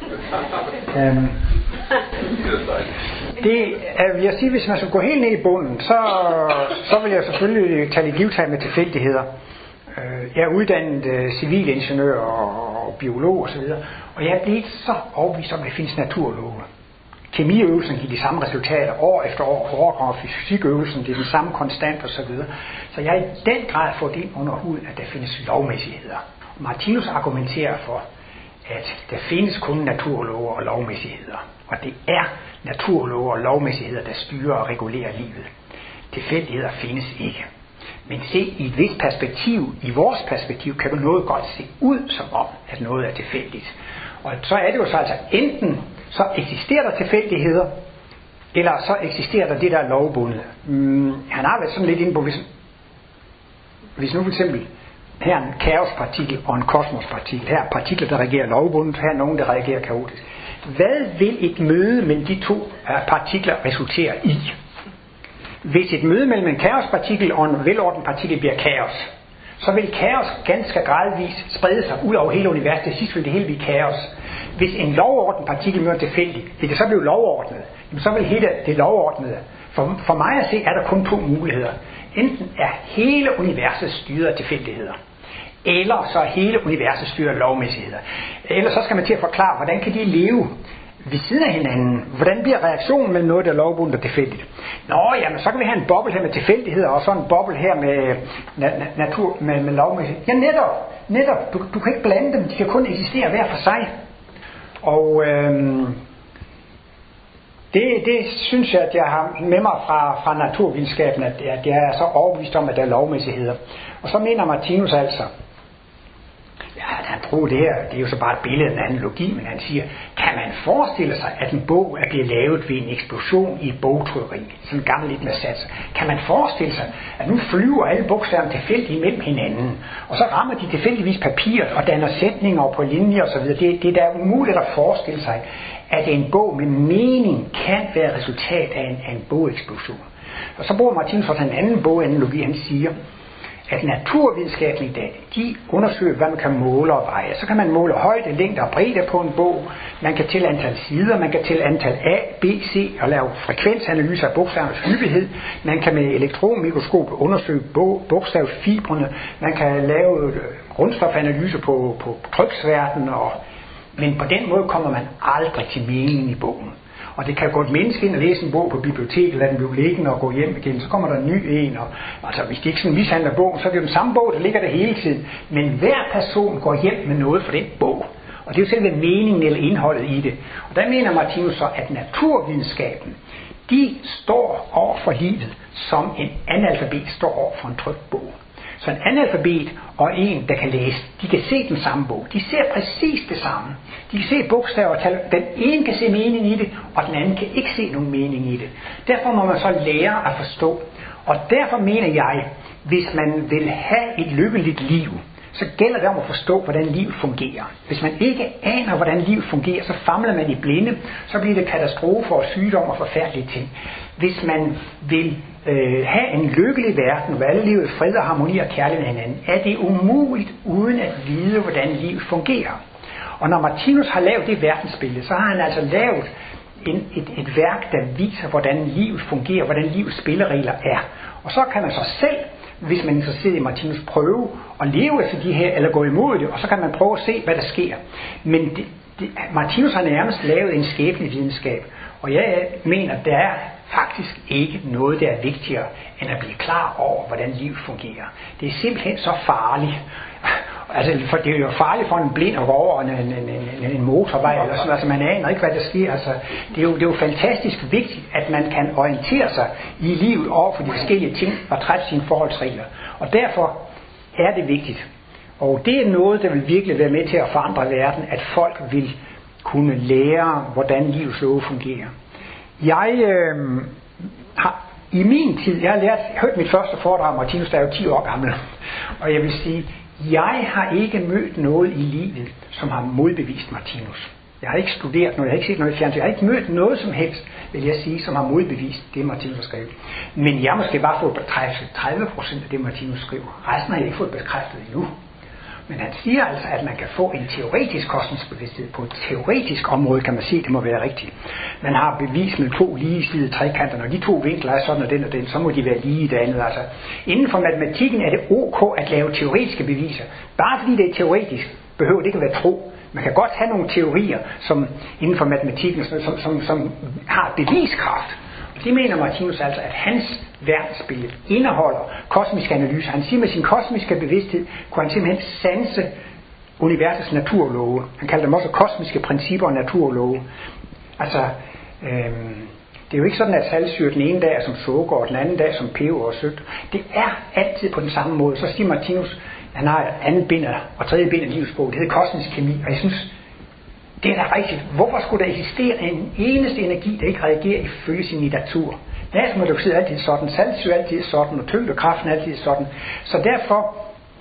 Det vil jeg sige, hvis man skal gå helt ned i bunden, så vil jeg selvfølgelig tage lidt livtag med tilfældigheder. Jeg er uddannet civilingeniør og biolog og så videre, og jeg er blevet så overbevist om, at der findes naturlove. Kemiøvelsen giver de samme resultater år efter år, og fysikøvelsen det er den samme konstant og så videre. Så jeg er i den grad fået ind under huden, at der findes lovmæssigheder. Og Martinus argumenterer for, at der findes kun naturlove og lovmæssigheder. Og det er naturlove og lovmæssigheder, der styrer og regulerer livet. tilfældigheder findes ikke. Men se, i et vist perspektiv, i vores perspektiv, kan du noget godt se ud som om, at noget er tilfældigt. Og så er det jo så altså, enten så eksisterer der tilfældigheder, eller så eksisterer der det, der er lovbundet. Han har været sådan lidt inde på, hvis nu for eksempel, her er en kaospartikel og en kosmospartikel. Her er partikler, der reagerer lovbundet, her er nogen, der reagerer kaotisk. Hvad vil et møde mellem de to partikler resultere i? Hvis et møde mellem en kaospartikel og en velordnet partikel bliver kaos, så vil kaos ganske gradvist sprede sig ud over hele universet. Til sidst vil det hele blive kaos. Hvis en lovordnet partikel møder tilfældigt, vil det så blive lovordnet, så vil hele det lovordnede. For mig at se, er der kun to muligheder. Enten er hele universet styret af tilfældigheder, eller så er hele universet styret af lovmæssigheder. Eller så skal man til at forklare, hvordan kan de leve ved siden af hinanden? Hvordan bliver reaktionen mellem noget, der er lovbundet og tilfældigt? Jamen så kan vi have en boble her med tilfældigheder, og så en boble her med natur, med lovmæssighed. Ja, netop. Du kan ikke blande dem, de kan kun eksistere hver for sig. Og det synes jeg, at jeg har med mig fra naturvidenskaben, at jeg er så overbevist om, at der er lovmæssigheder. Og så mener Martinus altså, han tror det her, det er jo så bare et billede af en analogi, men han siger, kan man forestille sig, at en bog er blevet lavet ved en eksplosion i et bogtrykkeri, sådan en gammel lidt med sats. Kan man forestille sig, at nu flyver alle bogstaverne tilfældigt mellem hinanden, og så rammer de tilfældigvis papiret og danner sætninger på linjer osv. Det er da umuligt at forestille sig, at en bog med mening kan være resultat af en bogeksplosion. Og så bruger Martinus også en anden boganalogi, han siger, at naturvidenskaben i dag, de undersøger, hvad man kan måle og veje. Så kan man måle højde, længde og bredde på en bog. Man kan tælle antal sider, man kan tælle antal A, B, C og lave frekvensanalyser af bogstavernes hyppighed. Man kan med elektronmikroskop undersøge bogstavsfibrene. Man kan lave grundstofanalyser på tryksværten. Men på den måde kommer man aldrig til meningen i bogen. Og det kan gå et menneske ind og læse en bog på biblioteket, lade den blive liggende og gå hjem igen, så kommer der en ny en. Og, altså hvis det ikke sådan mishandler bogen, så er det jo den samme bog, der ligger der hele tiden. Men hver person går hjem med noget fra den bog. Og det er jo selve meningen eller indholdet i det. Og der mener Martinus så, at naturvidenskaben, de står over for livet, som en analfabet står over for en trykt bog. Så en analfabet og en, der kan læse, de kan se den samme bog. De ser præcis det samme. De kan se bogstaver og tal. Den ene kan se mening i det, og den anden kan ikke se nogen mening i det. Derfor må man så lære at forstå. Og derfor mener jeg, hvis man vil have et lykkeligt liv, så gælder det om at forstå, hvordan livet fungerer. Hvis man ikke aner, hvordan livet fungerer, så famler man i blinde, så bliver det katastrofer og sygdom og forfærdelige ting. Hvis man vil have en lykkelig verden, hvor alle livet er fred og harmoni og kærlighed med hinanden, er det umuligt uden at vide, hvordan livet fungerer. Og når Martinus har lavet det verdensbillede, så har han altså lavet et værk, der viser, hvordan livet fungerer, hvordan livets spilleregler er. Og så kan man så selv, hvis man er interesseret i Martinus, prøve at leve efter de her, eller gå imod det, og så kan man prøve at se, hvad der sker. Men Martinus har nærmest lavet en skæbne videnskab, og jeg mener, der er faktisk ikke noget, der er vigtigere, end at blive klar over, hvordan livet fungerer. Det er simpelthen så farligt. Altså, for det er jo farligt for en blind at gå over en motorvej, eller sådan, altså man aner ikke, hvad der sker. Altså, det er jo fantastisk vigtigt, at man kan orientere sig i livet over for de forskellige ting, og træffe sine forholdsregler. Og derfor er det vigtigt. Og det er noget, der vil virkelig være med til at forandre verden, at folk vil kunne lære, hvordan livets love fungerer. Jeg har i min tid, jeg har hørt mit første foredrag om Martinus, der er jo 10 år gammel, og jeg vil sige, jeg har ikke mødt noget i livet, som har modbevist Martinus. Jeg har ikke studeret noget, jeg har ikke set noget i fjernsyn, jeg har ikke mødt noget som helst, vil jeg sige, som har modbevist det, Martinus har skrevet. Men jeg har måske bare fået bekræftet 30% af det, Martinus skriver. Resten har jeg ikke fået bekræftet endnu. Men han siger altså, at man kan få en teoretisk kosmosbevidsthed på et teoretisk område, kan man sige, det må være rigtigt. Man har bevis med 2 ligesidede trekanter, når de 2 vinkler er sådan og den, så må de være lige i det andet. Altså, inden for matematikken er det ok at lave teoretiske beviser. Bare fordi det er teoretisk, behøver det ikke at være tro. Man kan godt have nogle teorier, som inden for matematikken, som har beviskraft. Det mener Martinus altså, at hans verdensbillede indeholder kosmisk analyse. Han siger, med sin kosmiske bevidsthed kunne han simpelthen sanse universets naturlove. Han kalder dem også kosmiske principper og naturlove. Altså, Det er jo ikke sådan, at saltsyre den ene dag er som sukker, og den anden dag som peber og sødt. Det er altid på den samme måde. Så siger Martinus, han har andet bind og tredje bind af livsbog, det hedder kosmisk kemi, og jeg synes, det er da rigtigt. Hvorfor skulle der eksistere en eneste energi, der ikke reagerer ifølge sin natur? Natriumhydroxid er altid sådan, saltsyre er altid sådan, og tyngdekraften er altid sådan. Så derfor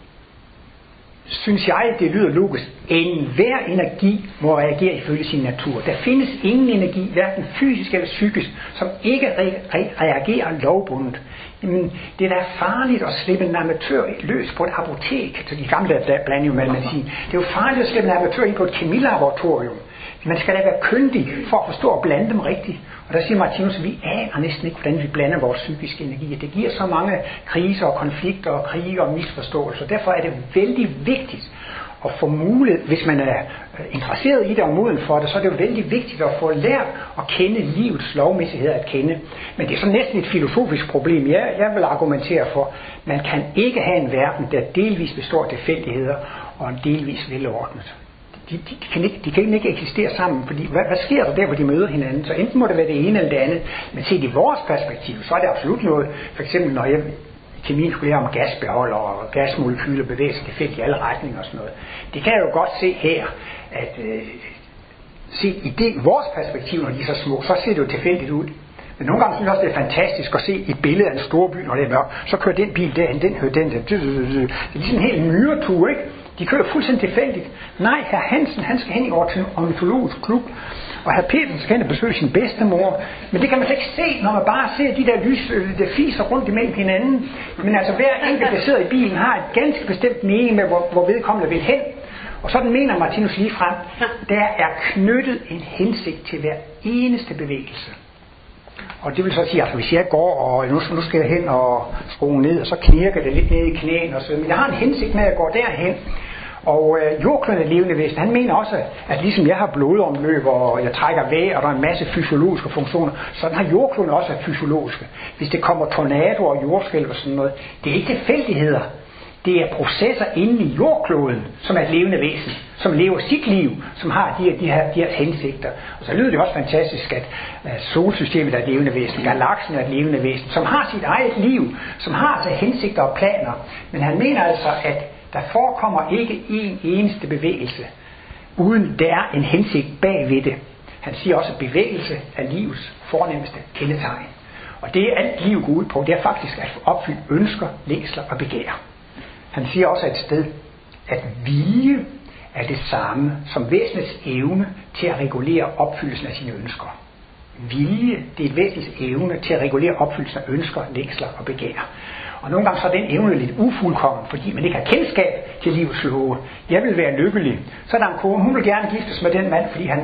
synes jeg, det lyder logisk. Enhver energi må reagere ifølge sin natur. Der findes ingen energi, hverken fysisk eller psykisk, som ikke reagerer lovbundet. Jamen, det er da farligt at slippe en amatør løs på et apotek. Så de gamle der blandede jo med medicin. Det er jo farligt at slippe en amatør ind på et kemilaboratorium. Man skal da være kyndig for at forstå at blande dem rigtigt. Og der siger Martinus, at vi aner næsten ikke, hvordan vi blander vores psykiske energi. Det giver så mange kriser og konflikter og krige og misforståelser. Derfor er det vældig vigtigt at få mulighed, hvis man er interesseret i det og moden for det, så er det jo vældig vigtigt at få lært at kende livets lovmæssighed at kende. Men det er så næsten et filosofisk problem. Jeg vil argumentere for, man kan ikke have en verden, der delvis består af tilfældigheder og en delvis velordnet. De kan ikke eksistere sammen, fordi hvad sker der hvor de møder hinanden? Så enten må det være det ene eller det andet, men set i vores perspektiv, så er det absolut noget. For eksempel når jeg i kemien skulle lære om gasbeholder og gasmolekyler bevæger sig tilfældigt i alle retninger og sådan noget. Det kan jeg jo godt se her, at se i vores perspektiv, når de er så små, så ser det jo tilfældigt ud. Men nogle gange synes jeg også, det er fantastisk at se et billede af en stor by, når det er mørkt. Så kører den bil derhen, den hører den der. Det er ligesom en helt myretur, ikke? De kører fuldstændig tilfældigt. Nej, herr Hansen, han skal hen i ornitologisk klub, og herr Petersen skal hen og besøge sin bedstemor. Men det kan man slet ikke se, når man bare ser de der lys, der fiser rundt imellem hinanden. Men altså hver enkelt, der sidder i bilen, har et ganske bestemt mening med, hvor vedkommende vil hen. Og sådan mener Martinus lige frem, der er knyttet en hensigt til hver eneste bevægelse. Og det vil så sige, at hvis jeg går, og nu skal jeg hen og skrue ned, og så knirker det lidt ned i knæene og så. Men jeg har en hensigt med, at jeg går derhen. Og jordkløden er levende væsen, han mener også, at ligesom jeg har blodomløb, og jeg trækker vejr, og der er en masse fysiologiske funktioner, sådan har jordkløden også fysiologiske. Hvis det kommer tornadoer og jordskælv og sådan noget, det er ikke tilfældigheder. Det er processer inde i jordkloden, som er et levende væsen, som lever sit liv, som har de her hensigter. Og så lyder det også fantastisk, at solsystemet er et levende væsen, galaksen er et levende væsen, som har sit eget liv, som har altså hensigter og planer. Men han mener altså, at der forekommer ikke en eneste bevægelse, uden der er en hensigt bagved det. Han siger også, at bevægelse er livets fornemmeste kendetegn. Og det er alt liv går ud på, det er faktisk at opfylde ønsker, længsler og begær. Han siger også et sted, at vilje er det samme som væsenets evne til at regulere opfyldelsen af sine ønsker. Vilje, det er et væsens evne til at regulere opfyldelsen af ønsker, længsler og begær. Og nogle gange så er den evne lidt ufuldkommen, fordi man ikke har kendskab til livets love. Jeg vil være lykkelig. Så er der en kone, hun vil gerne giftes med den mand, fordi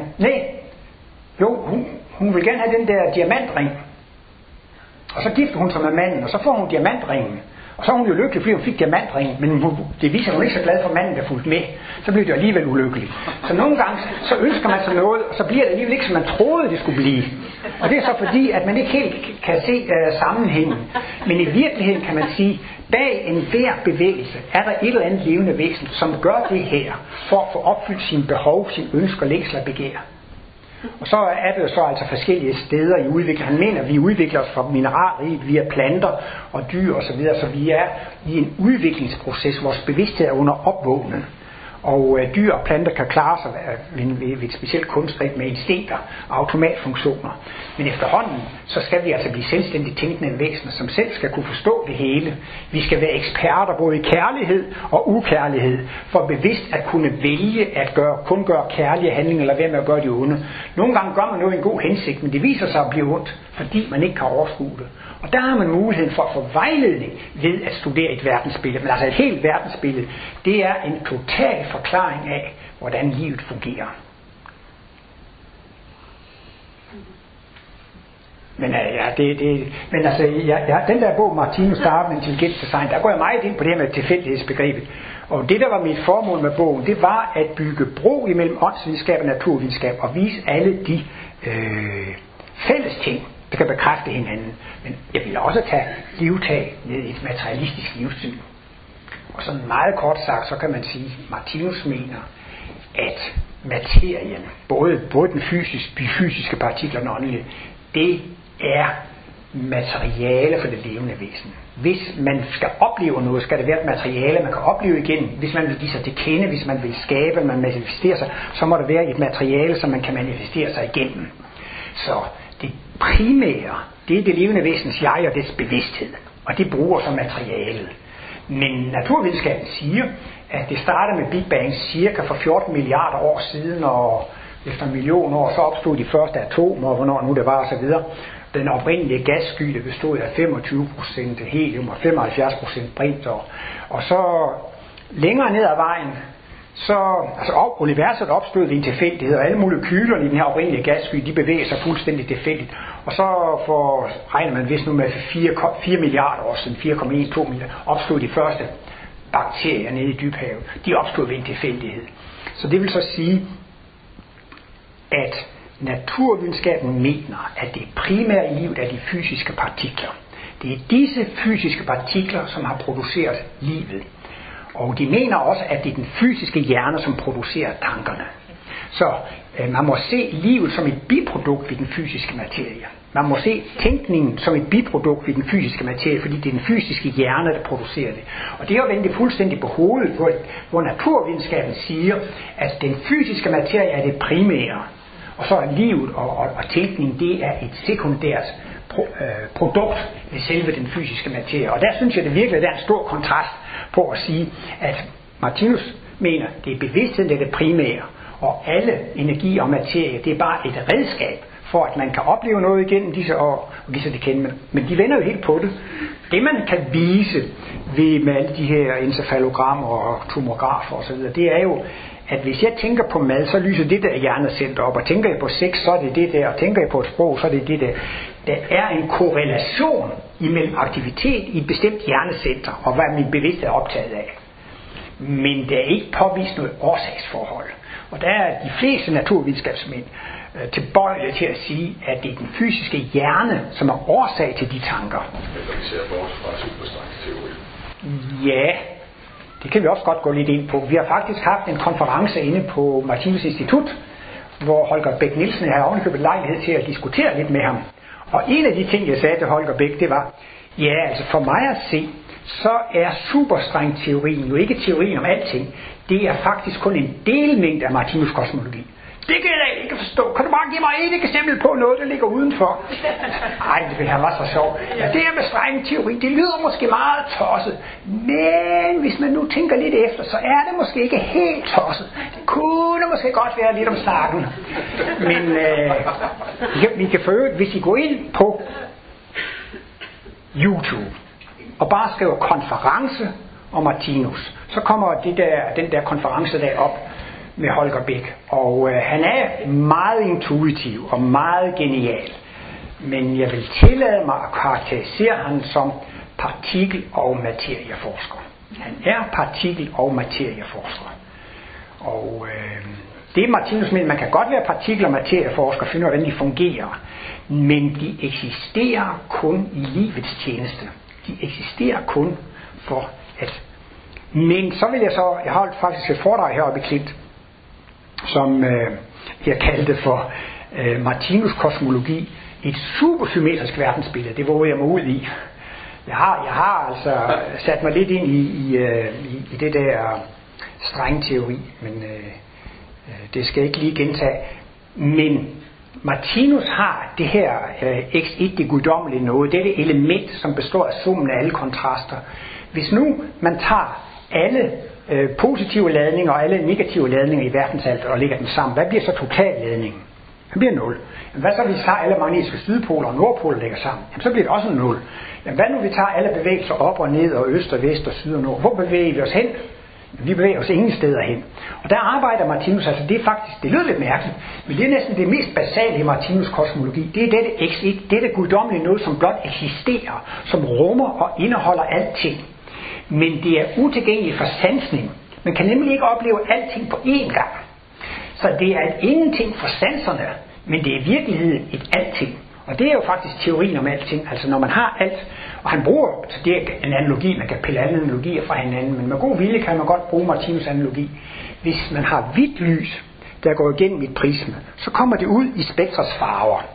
hun vil gerne have den der diamantring. Og så gifter hun sig med manden, og så får hun diamantringen. Og så er hun jo lykkelig, fordi hun fik diamantringen, men det viser, at hun ikke er så glad for manden, der fulgte med. Så bliver det alligevel ulykkeligt. Så nogle gange, så ønsker man sig noget, og så bliver det alligevel ikke, som man troede, det skulle blive. Og det er så fordi, at man ikke helt kan se sammenhængen. Men i virkeligheden kan man sige, bag enhver bevægelse er der et eller andet levende væsen, som gør det her, for at få opfyldt sine behov, sine ønsker, længsler og begær. Og så er det jo så altså forskellige steder i udvikling. Han mener, at vi udvikler os fra mineralriget via planter og dyr osv., så vi er i en udviklingsproces, vores bevidsthed er under opvågning. Og dyr og planter kan klare sig ved et specielt kunstgreb med instinkter og automatfunktioner. Men efterhånden, så skal vi altså blive selvstændigt tænkende væsener, som selv skal kunne forstå det hele. Vi skal være eksperter både i kærlighed og ukærlighed, for bevidst at kunne vælge at kun gøre kærlige handlinger, eller være med at gøre de onde. Nogle gange gør man noget i en god hensigt, men det viser sig at blive ondt, fordi man ikke kan overskue det. Og der har man muligheden for at få vejledning ved at studere et verdensbillede. Men altså et helt verdensbillede, det er en total forklaring af, hvordan livet fungerer. Men den der bog, Martinus, der har med intelligent design, der går jeg meget ind på det her med tilfældighedsbegrebet. Og det, der var mit formål med bogen, det var at bygge bro imellem åndsvidenskab og naturvidenskab, og vise alle de fælles ting, der kan bekræfte hinanden. Men jeg vil også tage livtag ned i et materialistisk livssyn. Og sådan meget kort sagt, så kan man sige, at Martinus mener, at materien, både de fysiske partikler og den åndelige, det er materiale for det levende væsen. Hvis man skal opleve noget, skal det være et materiale, man kan opleve igen. Hvis man vil give sig til kende, hvis man vil skabe, man manifesterer sig, så må det være et materiale, som man kan manifestere sig igennem. Så det primære, det er det levende væsens jeg og dets bevidsthed, og det bruger som materialet. Men naturvidenskaben siger, at det starter med Big Bang cirka for 14 milliarder år siden, og efter 1 million år, så opstod de første atomer, og hvornår nu det var, og så videre. Den oprindelige gassky, der bestod af 25% helium og 75% brint, og så længere ned ad vejen, universet opstod ved en tilfældighed, og alle molekylerne i den her oprindelige gassky, de bevæger sig fuldstændig tilfældigt. Og så regner man vist nu med 4 milliarder år siden, 4,12 milliarder, opstod de første bakterier nede i dybhavet. De opstod ved en tilfældighed. Så det vil så sige, at naturvidenskaben mener, at det primære i livet er de fysiske partikler. Det er disse fysiske partikler, som har produceret livet. Og de mener også, at det er den fysiske hjerne, som producerer tankerne. Så man må se livet som et biprodukt ved den fysiske materie. Man må se tænkningen som et biprodukt ved den fysiske materie, fordi det er den fysiske hjerne, der producerer det. Og det er jo vendt fuldstændig på hovedet, hvor naturvidenskaben siger, at den fysiske materie er det primære. Og så er livet og tænkningen, det er et sekundært produkt ved selve den fysiske materie. Og der synes jeg, det virkelig er en stor kontrast på at sige, at Martinus mener, det er bevidstheden, det er det primære. Og alle energi og materie, det er bare et redskab for, at man kan opleve noget igennem disse år, og vise det kende. Men de vender jo helt på det. Det man kan vise med alle de her encefalogrammer og tomografer osv., det er jo, at hvis jeg tænker på mad, så lyser det der hjernecenter op, og tænker jeg på sex, så er det det der, og tænker jeg på et sprog, så er det det der. Der er en korrelation imellem aktivitet i et bestemt hjernecenter, og hvad min bevidsthed er optaget af. Men der er ikke påvist noget årsagsforhold. Og der er de fleste naturvidenskabsmænd tilbøjelige til at sige, at det er den fysiske hjerne, som er årsag til de tanker. Vi ser bort fra superstrengsteori. Ja, det kan vi også godt gå lidt ind på. Vi har faktisk haft en konference inde på Martinus Institut, hvor Holger Bech Nielsen havde ovenikøbet lejlighed til at diskutere lidt med ham. Og en af de ting, jeg sagde til Holger Bech, det var, ja, altså for mig at se, så er superstrengteorien jo ikke teorien om alting. Det er faktisk kun en delmængde af Martinus kosmologi. Det kan jeg ikke forstå. Kan du bare give mig et eksempel på noget, der ligger udenfor? Ej, det ville have været så sjovt. Ja, det her med strengteori, det lyder måske meget tosset. Men hvis man nu tænker lidt efter, så er det måske ikke helt tosset. Det kunne måske godt være lidt om snakken. Men vi kan føre, hvis I går ind på YouTube og bare skriver konference om Martinus, så kommer den der konference der op med Holger Bech. Og han er meget intuitiv og meget genial. Men jeg vil tillade mig at karakterisere ham som partikel- og materieforsker. Han er partikel- og materieforsker. Og det er Martinus, men man kan godt være partikel- og materieforsker og finde ud af, hvordan de fungerer. Men de eksisterer kun i livets tjeneste. De eksisterer kun for at... Men så vil jeg holdt faktisk et foredrag heroppe i Klint, som jeg kaldte for Martinus kosmologi, et supersymmetrisk verdensbillede. Det våger jeg mig ud i. Jeg har altså sat mig lidt ind i det der strengteori, men det skal jeg ikke lige gentage. Men Martinus har det her X1, det guddommelige noget, det er det element, som består af summen af alle kontraster. Hvis nu man tager alle positive ladninger og alle negative ladninger i verdensaltet og lægger dem sammen, hvad bliver så totalladningen? Det bliver 0. Men hvad så hvis vi tager alle magnetiske sydpoler og nordpoler og lægger sammen? Jamen, så bliver det også 0. Men hvad nu vi tager alle bevægelser op og ned og øst og vest og syd og nord? Hvor bevæger vi os hen? Vi bevæger os ingen steder hen. Og der arbejder Martinus, altså det er faktisk, det lyder lidt mærkeligt, men det er næsten det mest basale i Martinus kosmologi. Det er dette X1, dette guddommelige noget, som blot eksisterer, som rummer og indeholder alting. Men det er utilgængeligt for sansning. Man kan nemlig ikke opleve alting på én gang. Så det er et ingenting for sanserne, men det er i virkeligheden et alting. Og det er jo faktisk teorien om alting. Altså når man har alt, og han bruger, så det er en analogi, man kan pille alle analogier fra hinanden, men med god vilje kan man godt bruge Martinus analogi. Hvis man har hvidt lys, der går igennem et prisme, så kommer det ud i spektrets farver.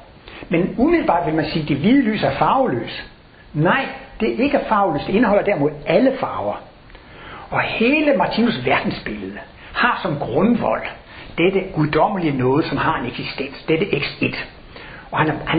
Men umiddelbart vil man sige, at det hvide lys er farveløs. Nej, det er ikke farveløst. Det indeholder derimod alle farver. Og hele Martinus' verdensbillede har som grundvold dette guddommelige noget, som har en eksistens. Dette X1. Og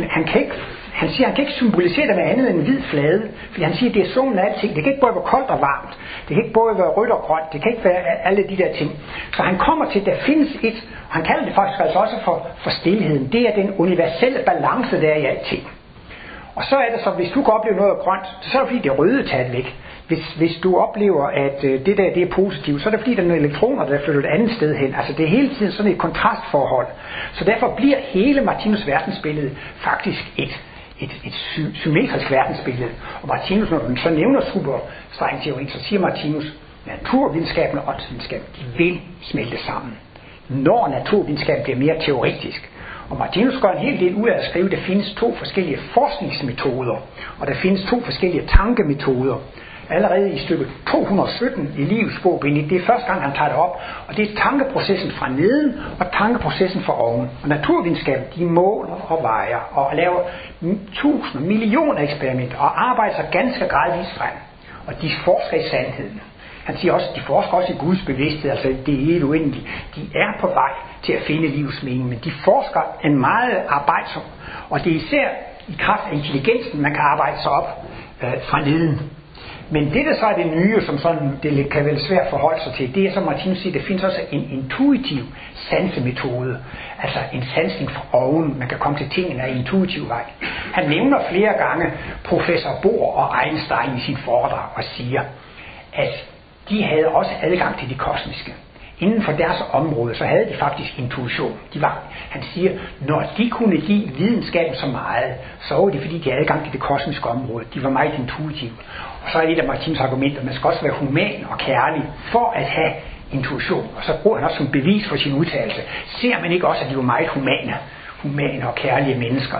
han siger, han kan ikke symbolisere det med andet end en hvid flade, fordi han siger, at det er summen af alting. Det kan ikke både være koldt og varmt. Det kan ikke både være rødt og grønt. Det kan ikke være alle de der ting. Så han kommer til, at der findes et, og han kalder det faktisk altså også for stilheden. Det er den universelle balance, der er i alting. Og så er det så, hvis du kan opleve noget grønt, så er det fordi, det røde er taget væk. Hvis du oplever, at det der det er positivt, så er det fordi, der er nogle elektroner, der flytter et andet sted hen. Altså det er hele tiden sådan et kontrastforhold. Så derfor bliver hele Martinus' verdensbillede faktisk et symmetrisk verdensbillede. Og Martinus, når du så nævner superstrengteori, så siger Martinus, naturvidenskaben og åndsvidenskaben, de vil smelte sammen, når naturvidenskaben bliver mere teoretisk. Og Martinus gør en hel del ud af at skrive, at der findes 2 forskellige forskningsmetoder, og der findes 2 forskellige tankemetoder. Allerede i stykke 217 i Livets bog, det er første gang, han tager det op, og det er tankeprocessen fra neden og tankeprocessen fra oven. Og naturvidenskaben, de måler og vejer og laver tusinder, millioner eksperimenter og arbejder sig ganske gradvist frem. Og de forsker i sandheden. Han siger også, at de forsker også i Guds bevidsthed, altså det er helt uendeligt. De er på vej til at finde livets mening, men de forsker en meget arbejdsom, og det er især i kraft af intelligensen, man kan arbejde sig op fra neden. Men det der så er det nye, som sådan, det kan vel svært forholde sig til, det er som Martinus siger, det findes også en intuitiv sansemetode, altså en sansning fra oven, man kan komme til tingene af intuitiv vej. Han nævner flere gange professor Bohr og Einstein i sin foredrag og siger, at de havde også adgang til det kosmiske. Inden for deres område, så havde de faktisk intuition. Han siger, når de kunne give videnskaben så meget, så var det fordi, de havde adgang til det kosmiske område. De var meget intuitive. Og så er et af Martinus argumenter, man skal også være human og kærlig for at have intuition. Og så bruger han også som bevis for sin udtalelse. Ser man ikke også, at de var meget humane og kærlige mennesker.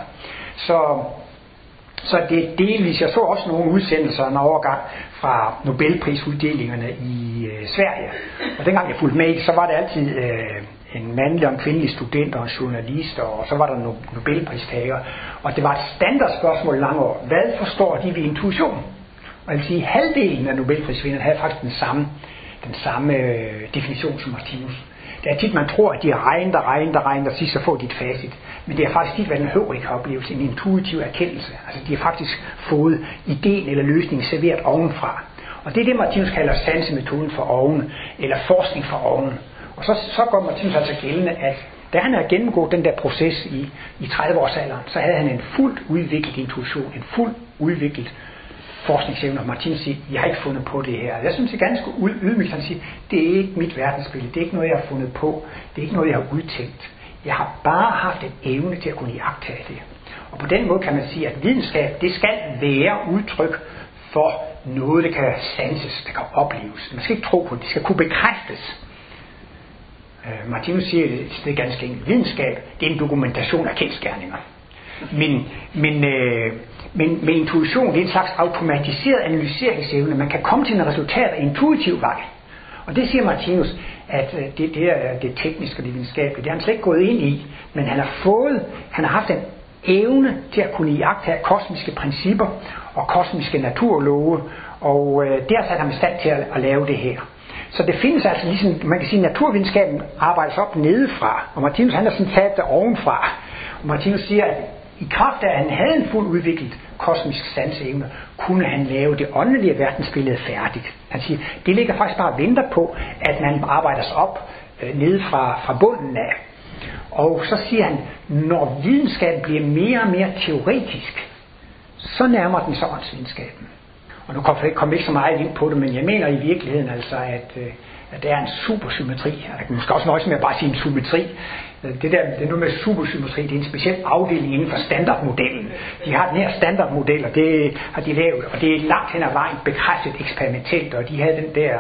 Så det er delvis, jeg så også nogle udsendelser en overgang fra Nobelprisuddelingerne i Sverige. Og dengang jeg fulgte med, så var det altid en mandlig og en kvindelig student og en journalist, og så var der nogle Nobelpristager. Og det var et standardspørgsmål langt år. Hvad forstår de ved intuition? Og jeg vil sige, halvdelen af Nobelprisvinderne havde faktisk den samme definition som Martinus. Det er tit, man tror, at de regner, og sidst så får de et facit. Men det har faktisk tit været en hørig oplevelse, en intuitiv erkendelse. Altså, de har faktisk fået ideen eller løsningen serveret ovenfra. Og det er det, Martinus kalder sansemetoden for oven, eller forskning for oven. Og så går Martinus altså gældende, at da han havde gennemgået den der proces i 30-årsalderen, så havde han en fuldt udviklet intuition, en fuldt udviklet forskningsevne, og Martinus siger, jeg har ikke fundet på det her. Jeg synes, det er ganske ydmygt, han siger, det er ikke mit verdensbillede, det er ikke noget, jeg har fundet på, det er ikke noget, jeg har udtænkt. Jeg har bare haft en evne til at kunne iagttage det. Og på den måde kan man sige, at videnskab, det skal være udtryk for noget, der kan sanses, der kan opleves. Man skal ikke tro på det, det skal kunne bekræftes. Martinus siger, det er ganske enkelt. Videnskab, det er en dokumentation af kendsgerninger. Men med intuition, det er en slags automatiseret analyseringsevne. Man kan komme til en resultat af intuitiv vej. Og det siger Martinus, at det er det tekniske og det videnskabelige. Det har han slet ikke gået ind i, men han har haft en evne til at kunne iagttage kosmiske principper og kosmiske naturlove, og det har sat ham i stand til at lave det her. Så det findes altså ligesom, man kan sige, naturvidenskaben arbejdes op nedefra, og Martinus han har sådan taget det ovenfra. Og Martinus siger, at i kraft af, at han havde en fuldt udviklet kosmisk sanseevne, kunne han lave det åndelige verdensbillede færdigt. Han siger, det ligger faktisk bare og venter på, at man arbejder sig op nede fra bunden af. Og så siger han, når videnskaben bliver mere og mere teoretisk, så nærmer den sig åndsvidenskaben. Og nu kommer ikke så meget ind på det, men jeg mener i virkeligheden altså, at der er en supersymmetri. Jeg kan måske også nøjes med at bare sige en symmetri. Det nu med supersymmetri, det er en speciel afdeling inden for standardmodellen. De har den her standardmodel, og det har de lavet, og det er langt hen ad vejen bekræftet eksperimentelt, og de havde den der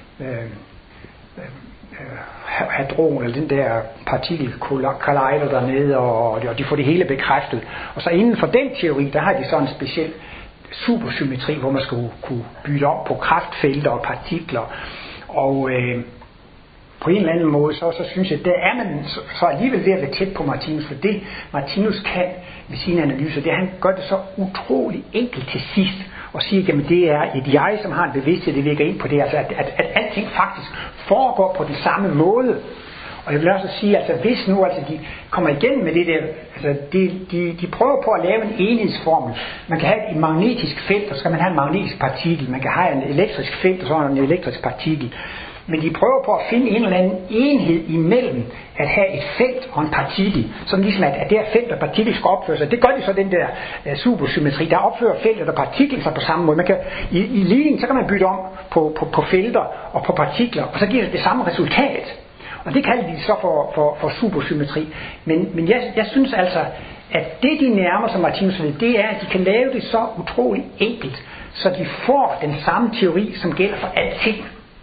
hadron, eller den der partikel collider dernede, og de får det hele bekræftet. Og så inden for den teori, der har de så en speciel supersymmetri, hvor man skulle kunne bytte op på kraftfelter og partikler. på en eller anden måde, så synes jeg, der er man så alligevel ved at være tæt på Martinus, for det Martinus kan med sine analyser, det han gør det så utrolig enkelt til sidst, og siger, jamen det er et jeg, som har en bevidsthed, det virker ind på det, altså at alting faktisk foregår på den samme måde. Og jeg vil også sige, altså hvis nu altså de kommer igennem med det der, altså de prøver på at lave en enhedsformel. Man kan have et magnetisk felt, og så kan man have en magnetisk partikel. Man kan have en elektrisk felt, og så en elektrisk partikel. Men de prøver på at finde en eller anden enhed imellem at have et felt og en partikel, sådan ligesom at det her felt og partikel skal opføre sig. Det gør de så den der supersymmetri, der opfører feltet og partiklen sig på samme måde. Man kan, i ligning, så kan man bytte om på felter og på partikler, og så giver det samme resultat. Og det kalder de så for supersymmetri. Men jeg synes altså, at det de nærmer sig Martinus ved, det er, at de kan lave det så utroligt enkelt, så de får den samme teori, som gælder for alting.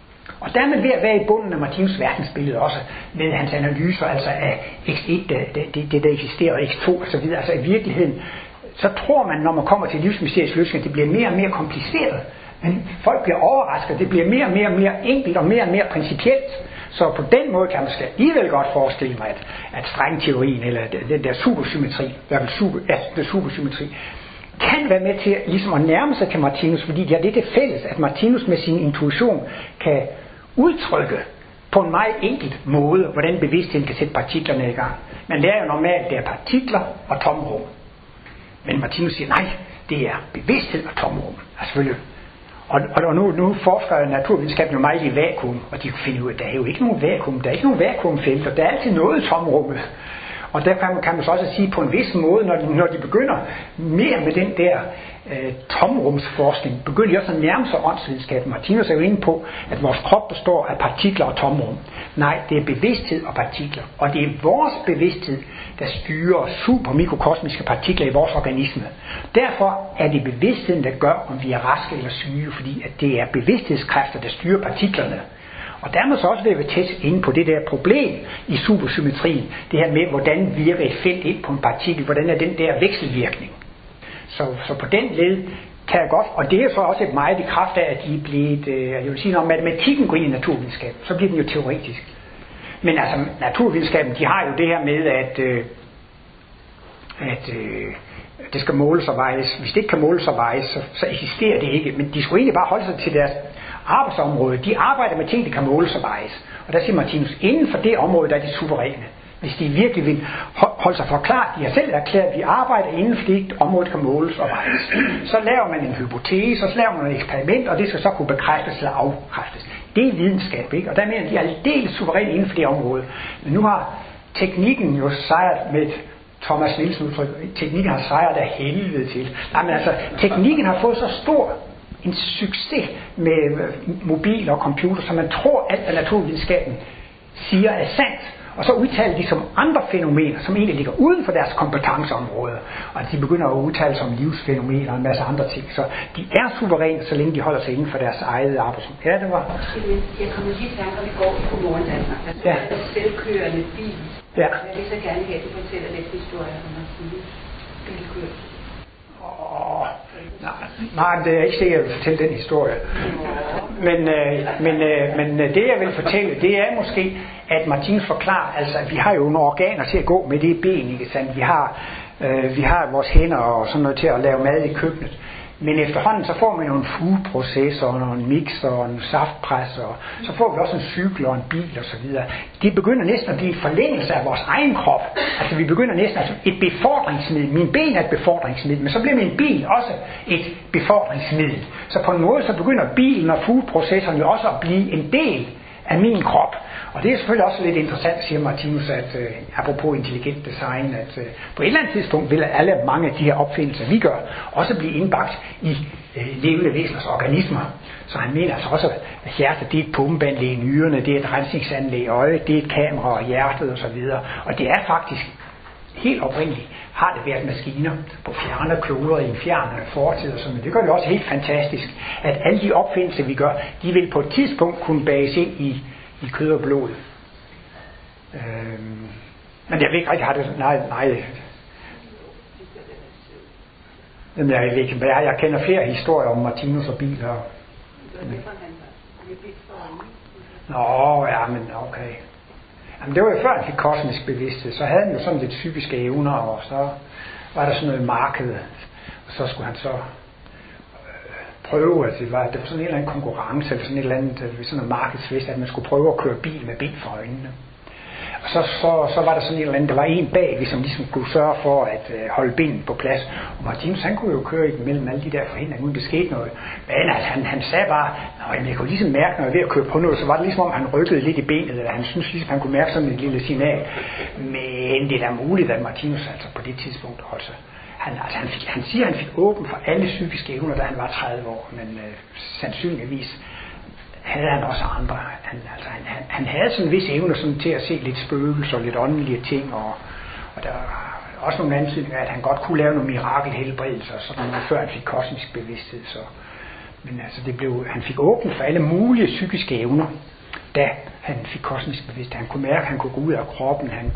Og dermed ved at være i bunden af Martinus verdensbillede også, med hans analyser, altså af x1, det der eksisterer, og x2 og så videre. Altså i virkeligheden, så tror man, når man kommer til livsmysteriets løsning, det bliver mere og mere kompliceret. Men folk bliver overrasket, det bliver mere og mere enkelt og mere principielt. Så på den måde kan man skal alligevel godt forestille mig, at strengteorien, eller den der supersymmetri, i hvert fald supersymmetri, kan være med til ligesom at nærme sig til Martinus, fordi de har det fælles, at Martinus med sin intuition kan udtrykke på en meget enkelt måde, hvordan bevidstheden kan sætte partiklerne i gang. Man lærer jo normalt, at det er partikler og tomrum. Men Martinus siger, nej, det er bevidsthed og tomrum. Altså selvfølgelig. Og nu forsker naturvidenskaben jo meget i vakuum, og de finder ud af, at der er jo ikke nogen vakuum, der er ikke nogen vakuumfelter, der er altid noget i tomrummet. Og der kan man så også sige på en vis måde, når de begynder mere med den der tomrumsforskning, begynder de også at nærme sig åndsvidenskaben. Martinus er jo inde på, at vores krop består af partikler og tomrum. Nej, det er bevidsthed og partikler. Og det er vores bevidsthed, der styrer supermikrokosmiske partikler i vores organisme. Derfor er det bevidstheden, der gør, om vi er raske eller syge, fordi at det er bevidsthedskræfter, der styrer partiklerne. Og dermed så også vil vi tæt inde på det der problem i supersymmetrien, det her med, hvordan virker et felt ind på en partikel, hvordan er den der vekselvirkning. Så på den led kan jeg godt, og det er så også et meget i kraft af, at de er blevet, jeg vil sige, når matematikken går ind i naturvidenskab, så bliver den jo teoretisk. Men altså, naturvidenskaben, de har jo det her med, at det skal måles og vejes. Hvis det ikke kan måles og vejes, så eksisterer det ikke. Men de skulle egentlig bare holde sig til deres arbejdsområde. De arbejder med ting, der kan måles og vejes. Og der siger Martinus, inden for det område, der er de suveræne. Hvis de virkelig vil holde sig forklart, de har selv erklæret, at vi arbejder inden for det område, der kan måles og vejes. Så laver man en hypotese, og så laver man et eksperiment, og det skal så kunne bekræftes eller afkræftes. Det er videnskab, ikke? Og der mener de er aldeles suveræne inden for det område. Men nu har teknikken jo sejret med Thomas Nielsen udtryk. Teknikken har sejret af helvede til. Nej, men altså, teknikken har fået så stor en succes med mobil og computer, så man tror, alt hvad naturvidenskaben siger er sandt. Og så udtaler de som andre fænomener, som egentlig ligger uden for deres kompetenceområde. Og de begynder at udtale sig om livsfænomener og en masse andre ting. Så de er suveræne, så længe de holder sig inden for deres eget arbejdsområde. Ja, det var. Jeg kom lige i tanke om i går på Morgendanmark. Altså, en selvkørende bil. Ja. Jeg vil så gerne have, at du fortæller lidt historier om Martinus bilkørsel. Nej, det er ikke sikkert, at jeg vil fortælle den historie. Men det, jeg vil fortælle, det er måske, at Martinus forklarer, altså, at vi har jo nogle organer til at gå med det ben, ikke sandt? Vi har vores hænder og sådan noget til at lave mad i køkkenet. Men efterhånden så får man jo en foodprocessor, og en mixer, og en saftpresser, og så får vi også en cykel og en bil og så videre. Det begynder næsten at blive en forlængelse af vores egen krop. Altså vi begynder næsten altså et befordringsmiddel. Min ben er et befordringsmiddel, men så bliver min bil også et befordringsmiddel. Så på en måde så begynder bilen og foodprocessoren jo også at blive en del af min krop. Og det er selvfølgelig også lidt interessant, siger Martinus, at apropos intelligent design, at på et eller andet tidspunkt vil mange af de her opfindelser, vi gør, også blive indbagt i levende væseners organismer. Så han mener altså også, at hjertet det er et pumpeanlæg i nyrerne, det er et rensningsanlæg i øjet, det er et kamera og hjertet osv. Og det er faktisk helt oprindeligt, har det været maskiner på fjerne kloder i en fjern fortid og sådan. Det gør det også helt fantastisk, at alle de opfindelser, vi gør, de vil på et tidspunkt kunne bages ind i kød og blod. Men jeg ved ikke rigtig, har det... Nej. Jamen, jeg ved ikke, jeg kender flere historier om Martinus og biler. Nå, ja, men okay. Jamen, det var jo før han fik kosmisk bevidsthed, så havde han jo sådan lidt psykiske evner, og så var der sådan noget marked, og så skulle han så prøve, at det var sådan en eller anden konkurrence, eller sådan et eller andet, sådan noget markedsvist, at man skulle prøve at køre bil med ben for øjnene. Og så var der sådan en eller anden, der var en bag, som ligesom kunne sørge for at holde benene på plads. Og Martinus, han kunne jo køre imellem alle de der forhindringer, uden det skete noget. Men altså, han sagde bare, jeg kunne ligesom mærke, når jeg var ved at køre på noget, så var det ligesom om, han rykkede lidt i benet, eller han synes ligesom, han kunne mærke sådan et lille signal. Men det er da muligt, at Martinus altså på det tidspunkt også, han siger, at han fik åben for alle psykiske evner, da han var 30 år, men sandsynligvis havde han også andre. Han havde sådan en vis evner sådan til at se lidt spøgelser, lidt åndelige ting, og der var også nogle antydninger, at han godt kunne lave nogle mirakelhelbredelser, sådan noget, før han fik kosmisk bevidsthed. Så. Men altså, han fik åbent for alle mulige psykiske evner, da han fik kosmisk bevidsthed. Han kunne mærke, at han kunne gå ud af kroppen, han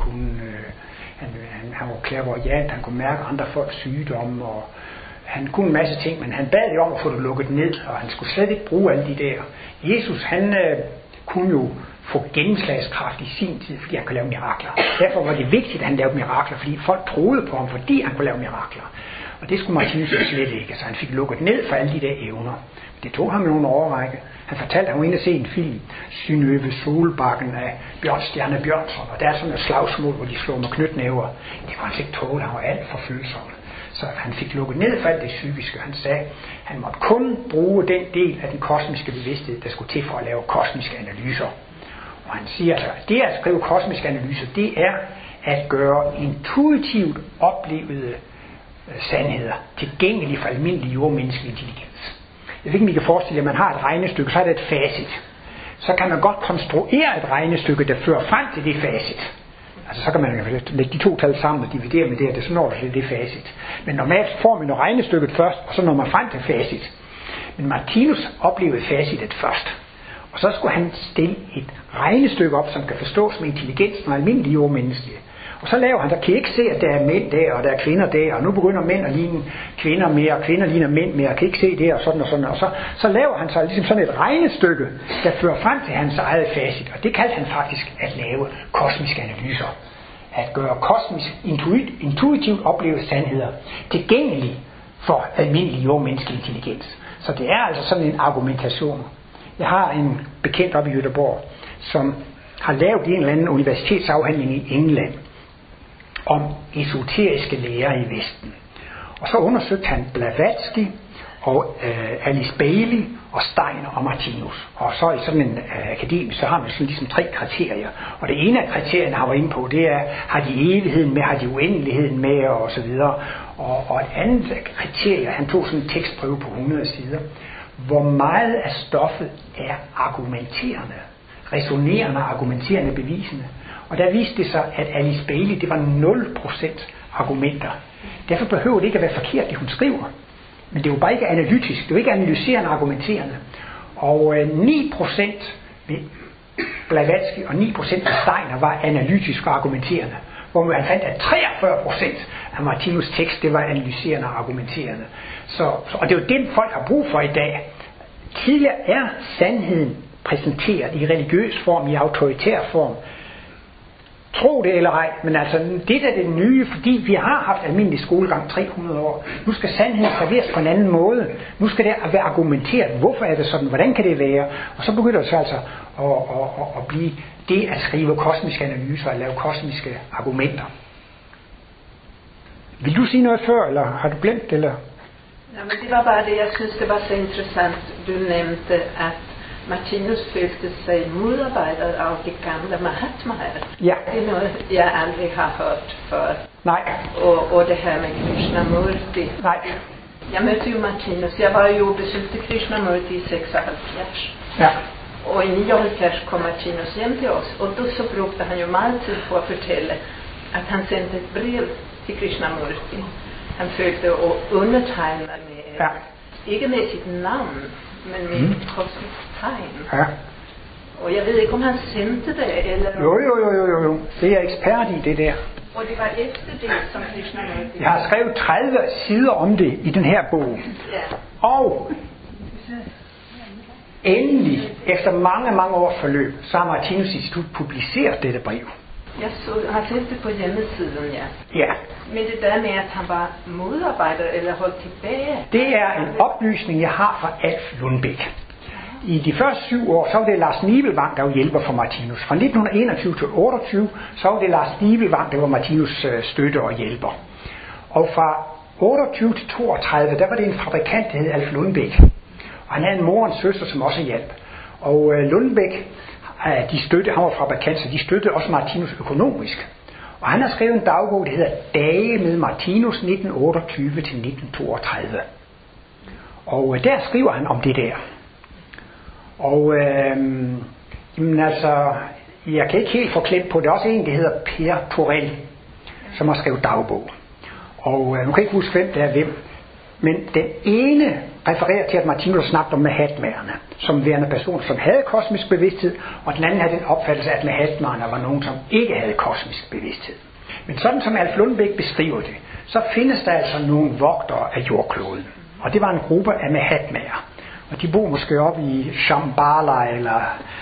var clairvoyant, han kunne mærke andre folks sygdomme, og han kunne en masse ting, men han bad jo om at få det lukket ned, og han skulle slet ikke bruge alle de der. Jesus, han kunne jo få gennemslagskraft i sin tid, fordi han kunne lave mirakler. Derfor var det vigtigt, at han lavede mirakler, fordi folk troede på ham, fordi han kunne lave mirakler. Og det skulle Martinus slet ikke, så han fik lukket ned for alle de der evner. Det tog ham nogle årrække. Han fortalte, at han var inde og se en film, Synnøve Solbakken af Stjerne Bjørnsson, og der er sådan et slagsmål, hvor de slår med knytnæver. Det var han ikke tåle, han var alt for følsom. Så han fik lukket ned for alt det psykiske. Han sagde, at han måtte kun bruge den del af den kosmiske bevidsthed, der skulle til for at lave kosmiske analyser. Og han siger, at det at skrive kosmiske analyser, det er at gøre intuitivt oplevede sandheder tilgængelige for almindelig jordmenneskelig intelligens. Jeg ved ikke, om I kan forestille jer, at man har et regnestykke, så er det et facit. Så kan man godt konstruere et regnestykke, der fører frem til det facit. Altså så kan man lægge de to tal sammen og dividere med det, og det så når der til det facit. Men normalt får man jo regnestykket først, og så når man frem til facit. Men Martinus oplevede facitet først. Og så skulle han stille et regnestykke op, som kan forstås med intelligensen og almindelige jordmenneskelige. Og så laver han, der kan I ikke se, at der er mænd der, og der er kvinder der, og nu begynder mænd at ligne kvinder mere, og kvinder ligner mænd mere, og kan ikke se det, og sådan og sådan. Og så laver han så ligesom sådan et regnestykke, der fører frem til hans eget facit, og det kaldte han faktisk at lave kosmiske analyser. At gøre kosmisk intuitivt oplevede sandheder tilgængelige for almindelig jordmenneskelig intelligens. Så det er altså sådan en argumentation. Jeg har en bekendt oppe i Göteborg, som har lavet en eller anden universitetsafhandling i England om esoteriske lærer i Vesten. Og så undersøgte han Blavatsky og Alice Bailey og Steiner og Martinus. Og så i sådan en akademisk, så har man sådan ligesom 3 kriterier. Og det ene af kriterierne, han var inde på, det er, har de evigheden med, har de uendeligheden med, og så videre. Og et andet kriterie, han tog sådan en tekstprøve på 100 sider. Hvor meget af stoffet er argumenterende, resonerende, argumenterende bevisende. Og der viste det sig, at Alice Bailey, det var 0% argumenter. Derfor behøver det ikke at være forkert, det hun skriver. Men det er jo bare ikke analytisk, det er jo ikke analyserende argumenterende. Og 9% ved Blavatsky og 9% ved Steiner var analytisk og argumenterende. Hvor man fandt, at 43% af Martinus tekst, det var analyserende og argumenterende. Og det er jo det, folk har brug for i dag. Tidligere er sandheden præsenteret i religiøs form, i autoritær form. Tro det eller ej, men altså det er det nye, fordi vi har haft almindelig skolegang 300 år. Nu skal sandheden serveres på en anden måde. Nu skal det være argumenteret. Hvorfor er det sådan? Hvordan kan det være? Og så begynder det så altså at blive det at skrive kosmiske analyser og lave kosmiske argumenter. Vil du sige noget før, eller har du glemt det? Eller? Ja, men det var bare det, jeg synes det var så interessant. Du nævnte, at Martinus følte sig modarbejdet af de gamle Mahatmaer. Ja. Det er noget, jeg aldrig har hørt før. Nej. Og det her med Krishnamurti. Nej. Jeg mødte jo Martinus. Jeg var jo besøgte Krishnamurti i 76. Ja. Og i 79 kom Martinus hjem til os. Og då så brugte han jo meget tid på at fortælle, at han sendte et brev til Krishnamurti. Han følte at undertegne med, ikke med sit navn, men med et kosmisk tegn. Ja. Og jeg ved ikke, om han sendte det, eller... Jo. Det er ekspert i det der. Og det var efter det, som Krishnamurti... Jeg har skrevet 30 sider om det i den her bog. Ja. Og endelig, efter mange års forløb, så har Martinus Institut publiceret dette brev. Jeg har set det på hjemmesiden, ja. Ja. Men det der med, at han var modarbejder eller holdt tilbage... Det er en oplysning, jeg har fra Alf Lundbæk. I de første 7 år, så var det Lars Nibelvang, der var hjælper for Martinus. Fra 1921 til 28, så var det Lars Nibelvang, der var Martinus støtte og hjælper. Og fra 28 til 32, der var det en fabrikant, der hed Alf Lundbæk. Og han havde en mor og en søster, som også hjalp. Og Lundbæk, han var fabrikant, så de støttede også Martinus økonomisk. Og han har skrevet en dagbog, der hedder Dage med Martinus 1928 til 1932. Og der skriver han om det der. Og jamen altså, jeg kan ikke helt få klemt på, det er også en, der hedder Per Torell, som har skrevet dagbog. Og nu kan jeg ikke huske, hvem det er hvem. Men den ene refererer til, at Martinus snakkede om Mahatmaerne, som værende personer, som havde kosmisk bevidsthed, og den anden havde den opfattelse, at Mahatmaerne var nogen, som ikke havde kosmisk bevidsthed. Men sådan som Alf Lundbæk beskriver det, så findes der altså nogle vogtere af jordkloden. Og det var en gruppe af Mahatmaer. Og de bor måske oppe i Shambhala, eller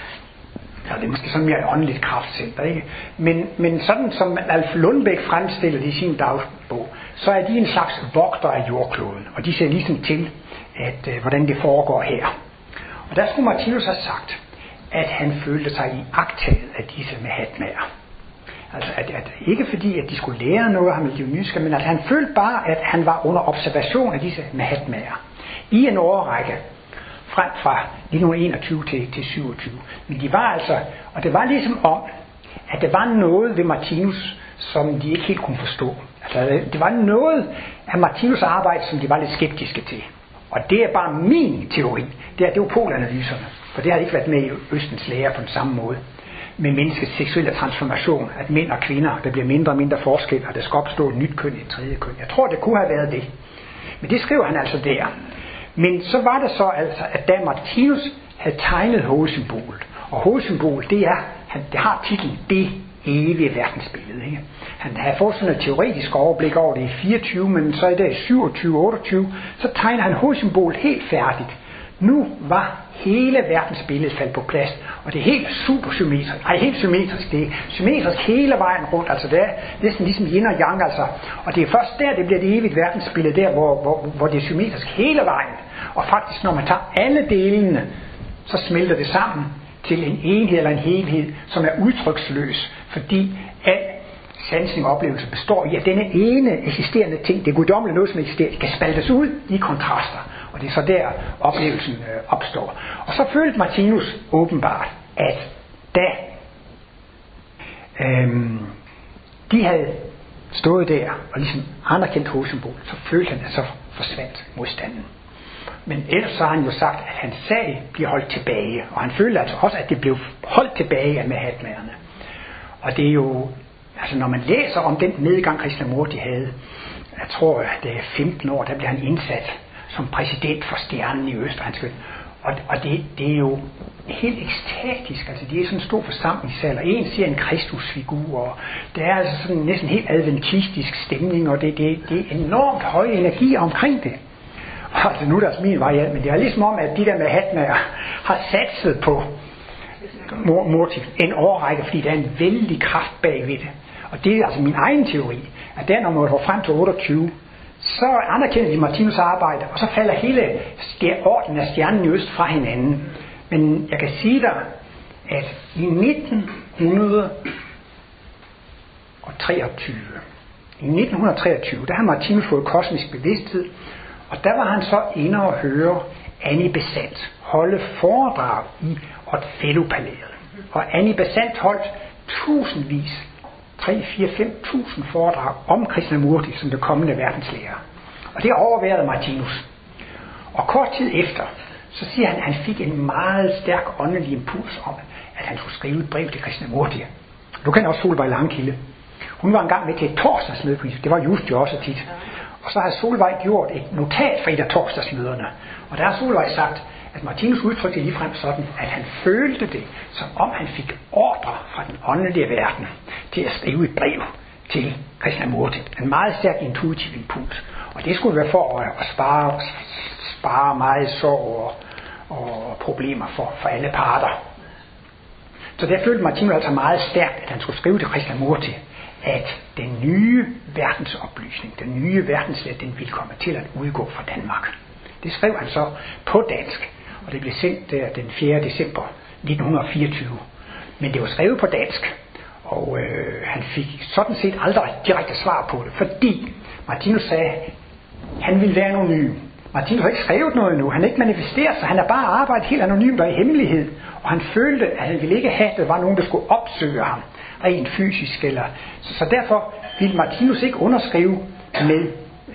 det er måske sådan mere åndeligt kraftcenter, ikke? Men sådan som Alf Lundbæk fremstiller det i sin dagbog, så er de en slags vogter af jordkloden, og de ser ligesom til, at hvordan det foregår her. Og der skulle Martinus have sagt, at han følte sig iagttaget af disse Mahatmaer. Altså at ikke fordi, at de skulle lære noget af ham i Dionysius, men at han følte bare, at han var under observation af disse Mahatmaer i en årrække, frem fra 1921 til 27. Men de var altså, og det var ligesom om, at der var noget ved Martinus, som de ikke helt kunne forstå. Altså, det var noget af Martinus' arbejde, som de var lidt skeptiske til. Og det er bare min teori. Det er polanalyserne. For det har ikke været med i Østens lære på den samme måde. Med menneskets seksuelle transformation, at mænd og kvinder, der bliver mindre og mindre forskel, og der skal opstå et nyt køn, et tredje køn. Jeg tror, det kunne have været det. Men det skriver han altså der. Men så var det så altså, at da Martinus havde tegnet hovedsymbolet, og hovedsymbol, det har titlen Det evige verdensbillede. Ikke? Han havde fået sådan et teoretisk overblik over det i 24, men så i dag 27-28, så tegner han hovedsymbolet helt færdigt. Nu var hele verdensbilledet faldt på plads, og det er helt supersymmetrisk. Helt symmetrisk. Det er symmetrisk hele vejen rundt, altså det er næsten ligesom yin og yang, altså. Og det er først der, det bliver det evige verdensbillede, der hvor det er symmetrisk hele vejen. Og faktisk, når man tager alle delene, så smelter det sammen til en enhed eller en helhed, som er udtryksløs, fordi al sansning og oplevelse består i, at denne ene eksisterende ting, det guddommelige noget, som eksisterer, kan spaltes ud i kontraster. Og det er så der, oplevelsen opstår. Og så følte Martinus åbenbart, at da de havde stået der og ligesom anerkendt hovedsymbol, så følte han, at så forsvandt modstanden. Men ellers så har han jo sagt, at hans sag bliver holdt tilbage. Og han følte altså også, at det blev holdt tilbage af Mahatmaerne. Og det er jo, altså når man læser om den nedgang Krishnamurti havde, jeg tror, det er 15 år, der blev han indsat som præsident for Stjernen i Øst. Og det er jo helt ekstatisk. Altså det er sådan en stor forsamlingssal, og en siger en kristusfigur, og det er altså sådan næsten helt adventistisk stemning, og det er enormt høj energi omkring det. Altså nu er der min variant, men det er ligesom om, at de der Mahatmaer har satset på Murti en årrække, fordi der er en vældig kraft bagved det. Og det er altså min egen teori, at der når man går frem til 28, så anerkender de Martinus arbejde, og så falder hele ordenen af Stjernen i Øst fra hinanden. Men jeg kan sige dig, at i 1923, der har Martinus fået kosmisk bevidsthed, og der var han så inde og høre Annie Besant holde foredrag i Othello-palæet. Og Annie Besant holdt tusindvis, 3-4-5.000 foredrag om Krishnamurti som det kommende verdenslærer. Og det overværede Martinus. Og kort tid efter, så siger han, at han fik en meget stærk åndelig impuls om, at han skulle skrive et brev til Krishnamurti. Du kender også Solvej Langkilde. Hun var engang med til et torsdagsmøde, det var just jo også tit. Og så har Solvej gjort et notat for et af torsdagsmøderne. Og der har Solvej sagt, at Martinus udtrykte ligefrem sådan, at han følte det, som om han fik ordre fra den åndelige verden til at skrive et brev til Krishnamurti. En meget stærk intuitiv impuls. Og det skulle være for at spare meget sorg og problemer for alle parter. Så der følte Martinus altså meget stærkt, at han skulle skrive til Krishnamurti, at den nye verdensoplysning, den nye verdenslære, den ville komme til at udgå fra Danmark. Det skrev han så på dansk, og det blev sendt der den 4. december 1924. Men det var skrevet på dansk, og han fik sådan set aldrig direkte svar på det, fordi Martinus sagde, at han ville være anonym. Martinus har ikke skrevet noget endnu, han har ikke manifesteret sig, han har bare arbejdet helt anonymt og i hemmelighed, og han følte, at han ville ikke have, at der var nogen, der skulle opsøge ham, rent fysisk. Så derfor ville Martinus ikke underskrive med.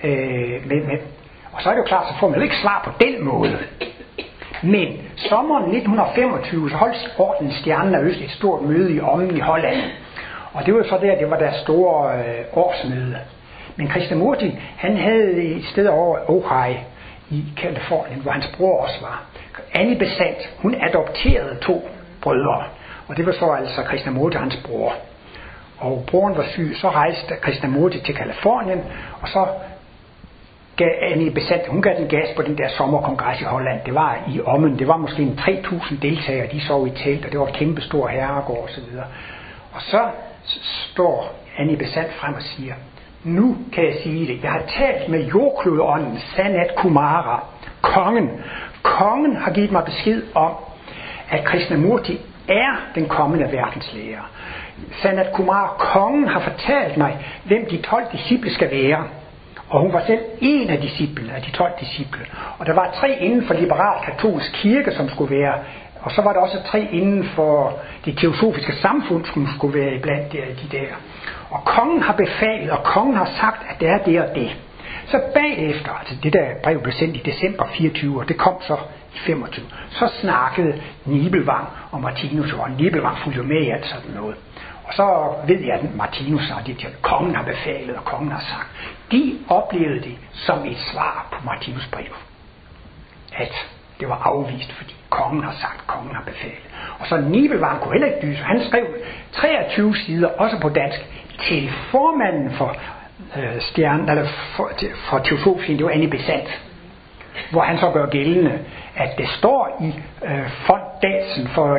Og så er det jo klart, så får man jo ikke svar på den måde. Men sommeren 1925, så holdt Ordenen Stjernen af Øst et stort møde i Ommen i Holland. Og det var så der, det var deres store årsmøde. Men Krishnamurti, han havde et sted over Ojai i Kalifornien, hvor hans bror også var. Annie Besant, hun adopterede 2 brødre, og det var så altså Krishnamurti og hans bror. Og broren var syg, så rejste Krishnamurti til Kalifornien, og så gav Annie Besant, hun gav den gas på den der sommerkongres i Holland. Det var i Ommen, det var måske en 3.000 deltagere, de sov i telt, og det var et kæmpe stor herregård og så videre. Og så står Annie Besant frem og siger, nu kan jeg sige det, jeg har talt med jordklodeånden Sanat Kumara, kongen. Kongen har givet mig besked om, at Krishnamurti er den kommende verdenslærer. Sanat Kumara, kongen, har fortalt mig, hvem de 12 disciple skal være. Og hun var selv en af disciplene, af de 12 disciple. Og der var 3 inden for liberal katolsk kirke, som skulle være, og så var der også 3 inden for det teosofiske samfund, som skulle være iblandt de der. Og kongen har befalet, og kongen har sagt, at det er det og det. Så bagefter, altså det der brev blev sendt i december 24, og det kom så i 25, så snakkede Nibelvang og Martinus, og Nibelvang fulgte med i alt sådan noget. Og så ved jeg, at Martinus sagde, at kongen har befalet, og kongen har sagt. De oplevede det som et svar på Martinus brev. At det var afvist, fordi kongen har sagt, kongen har befalet. Og så Nibelvang kunne heller ikke dyse. Han skrev 23 sider, også på dansk, til formanden for stjernen, eller for teosofien, det var Annie Besant, hvor han så gør gældende, at det står i fonddatsen for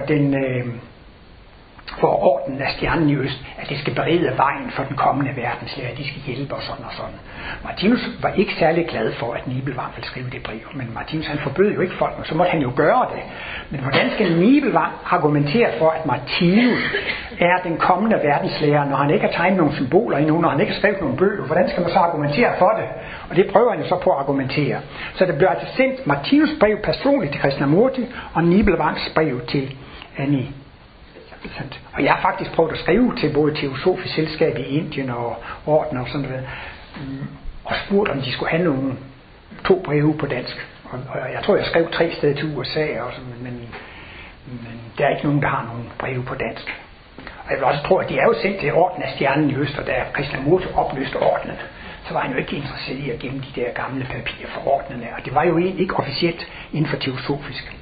for Ordenen af Stjernen i Øst, at det skal berede vejen for den kommende verdenslære, de skal hjælpe og sådan og sådan. Martinus var ikke særlig glad for, at Nibelvang ville skrive det brev, men Martinus han forbød jo ikke folk, så måtte han jo gøre det. Men hvordan skal Nibelvang argumentere for, at Martinus er den kommende verdenslærer, når han ikke har tegnet nogle symboler endnu, når han ikke har skrevet nogle bøger? Hvordan skal man så argumentere for det? Og det prøver han jo så på at argumentere. Så det blev altså sendt Martinus brev personligt til Krishnamurti, og Nibelvangs brev til Annie. Og jeg har faktisk prøvet at skrive til både Teosofisk Selskab i Indien og Orden og sådan noget, og spurgt om de skulle have nogle 2 breve på dansk. Og jeg tror jeg skrev 3 steder til USA også, men der er ikke nogen der har nogle breve på dansk. Og jeg vil også tro at de er jo sendt til Ordenen af Stjernen i Øst, og da Krishnamurti opløste ordenen, så var han jo ikke interesseret i at gemme de der gamle papirer for ordnene, og det var jo ikke officielt inden for teosofisk.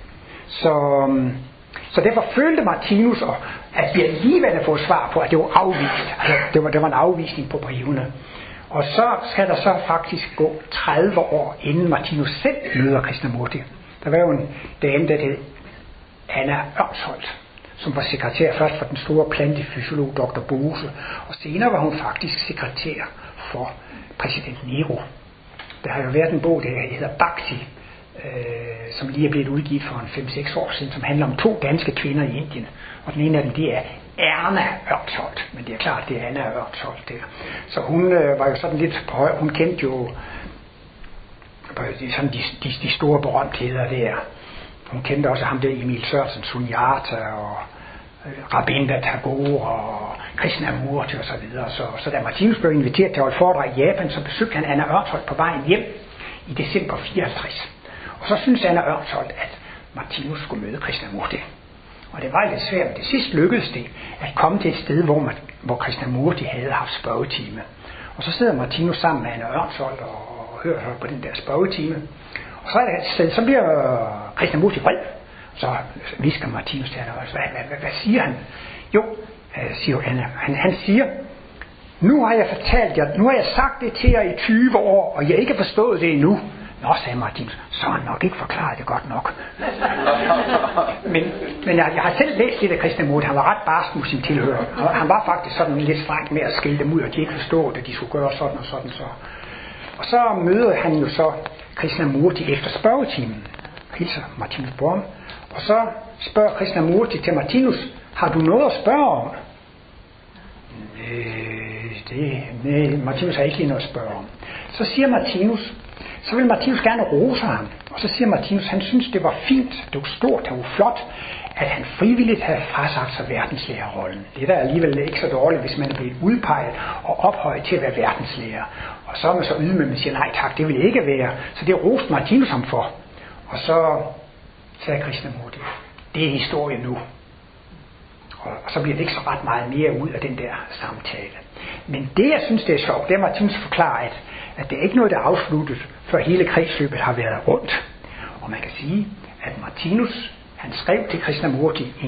Så derfor følte Martinus, at vi alligevel havde fået svar på, at det var afvist. Altså, det var en afvisning på brevene. Og så skal der så faktisk gå 30 år, inden Martinus selv møder Krishnamurti. Der var jo en dame, der hed Anna Ørnsholt, som var sekretær først for den store plantefysiolog Dr. Bose, og senere var hun faktisk sekretær for præsident Nero. Der har jo været en bog, der hedder Bhakti, som lige er blevet udgivet for en 5-6 år siden, som handler om 2 danske kvinder i Indien. Og den ene af dem, det er Erna Ørnsholt, men det er klart, det er Anna Ørnsholt der. Så hun var jo sådan lidt på højre, hun kendte jo sådan de store berømtheder der. Hun kendte også ham der Emil Sørensen, Sunyata og Rabindranath Tagore og Krishnamurti og så videre. Så da Martinus blev inviteret til at holde foredrag i Japan, så besøgte han Anna Ørnsholt på vejen hjem i december 54. Og så synes Anna Ørnsholt, at Martinus skulle møde Krishnamurti. Og det var lidt svært, men det sidst lykkedes det at komme til et sted, hvor Krishnamurti havde haft spørgetime. Og så sidder Martinus sammen med Anna Ørnsholt og hører på den der spørgetime. Og så bliver Krishnamurti vred. Så visker Martinus til Anna Ørnsholt, hvad siger han? Jo, siger Anna. Han siger, nu har jeg sagt det til jer i 20 år, og jeg har ikke forstået det endnu. Nå, sagde Martinus, så har han nok ikke forklaret det godt nok. men jeg har selv læst lidt af Krishnamurti. Han var ret barsk mod sin tilhører. Og han var faktisk sådan lidt streng med at skille dem ud, og de ikke forstod, at de skulle gøre sådan og sådan så. Og så møder han jo så Krishnamurti efter spørgetimen. Hilser Martinus på ham. Og så spørger Krishnamurti til Martinus, har du noget at spørge om? Nej, Martinus har ikke lige noget at spørge om. Så siger Martinus, så vil Martinus gerne rose ham. Og så siger Martinus, han synes det var fint, det var stort, det var flot, at han frivilligt havde frasagt sig verdenslærerrollen. Det er da alligevel ikke så dårligt, hvis man er blevet udpeget og ophøjet til at være verdenslærer. Og så er man så ydmyg, man siger, nej tak, det vil jeg ikke være. Så det roste Martinus ham for. Og så sagde Krishnamurti, det er historie nu. Og så bliver det ikke så ret meget mere ud af den der samtale. Men det, jeg synes, det er sjovt, det er Martinus forklarer, at det er ikke noget, der er afsluttet, før hele kredsløbet har været rundt. Og man kan sige, at Martinus, han skrev til Krishnamurti i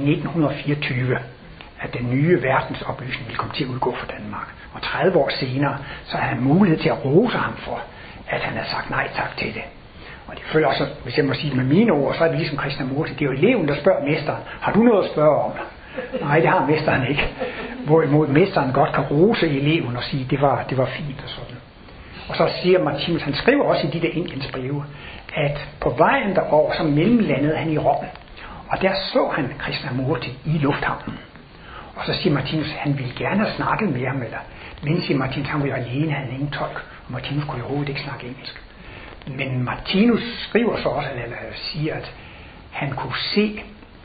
1924, at den nye verdensoplysning ville komme til at udgå for Danmark. Og 30 år senere, så har han mulighed til at rose ham for, at han har sagt nej tak til det. Og det følger også, hvis jeg må sige det med mine ord, så er det ligesom Krishnamurti. Det er jo eleven, der spørger mesteren, har du noget at spørge om? Nej, det har mesteren ikke. Hvorimod mesteren godt kan rose eleven og sige, det var fint og sådan. Og så siger Martinus, han skriver også i de der Indiens breve, at på vejen derover, så mellemlandede han i Rom. Og der så han Krishnamurti i lufthavnen. Og så siger Martinus, han ville gerne have snakket med ham, men siger Martinus, han var jo alene, han havde ingen tolk, og Martinus kunne jo overhovedet ikke snakke engelsk. Men Martinus skriver så også, eller siger, at han kunne se,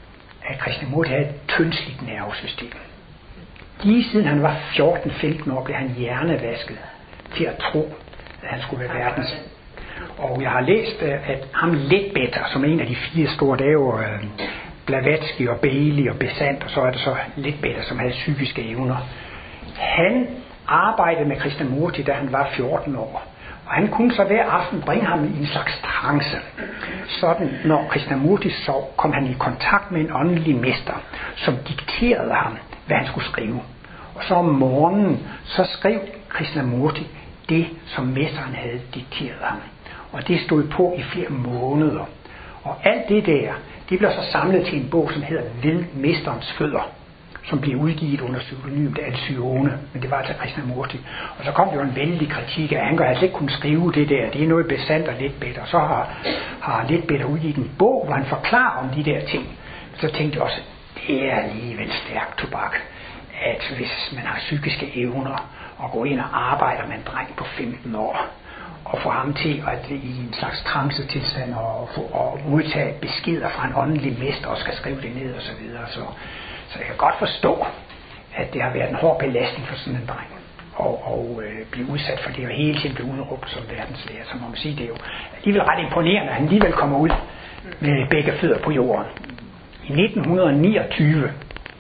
at Krishnamurti havde et tyndsligt nervesystem. Lige siden han var 14-15 år, blev han hjernevasket til at tro, at han skulle være verdens. Og jeg har læst, at ham Ledbetter, som er en af de 4 store, der er jo Blavatsky og Bailey og Besant, og så er det så Ledbetter, som havde psykiske evner. Han arbejdede med Krishnamurti, da han var 14 år. Og han kunne så hver aften bringe ham i en slags trance. Sådan, når Krishnamurti sov, kom han i kontakt med en åndelig mester, som dikterede ham, hvad han skulle skrive. Og så om morgenen, så skrev Krishnamurti det, som mesteren havde dikteret ham. Og det stod på i flere måneder. Og alt det der, det blev så samlet til en bog, som hedder Ved mesterens fødder, som blev udgivet under pseudonymet Alcyone, men det var altså Krishnamurti. Og så kom det jo en vældig kritik af, at han kan altså ikke kunne skrive det der. Det er noget Besant og Ledbetter. Og så har Ledbetter udgivet en bog, hvor han forklarer om de der ting. Så tænkte jeg også, det er alligevel stærkt tobak, at hvis man har psykiske evner og går ind og arbejder med en dreng på 15 år, og få ham til at i en slags trancetilstand og modtage beskeder fra en åndelig mester og skal skrive det ned og så videre. Så jeg kan godt forstå, at det har været en hård belastning for sådan en dreng og blive udsat for det og hele tiden blive udråbt som verdenslærer. Så må man sige, det er jo alligevel ret imponerende, at han alligevel kommer ud med begge fødder på jorden. I 1929,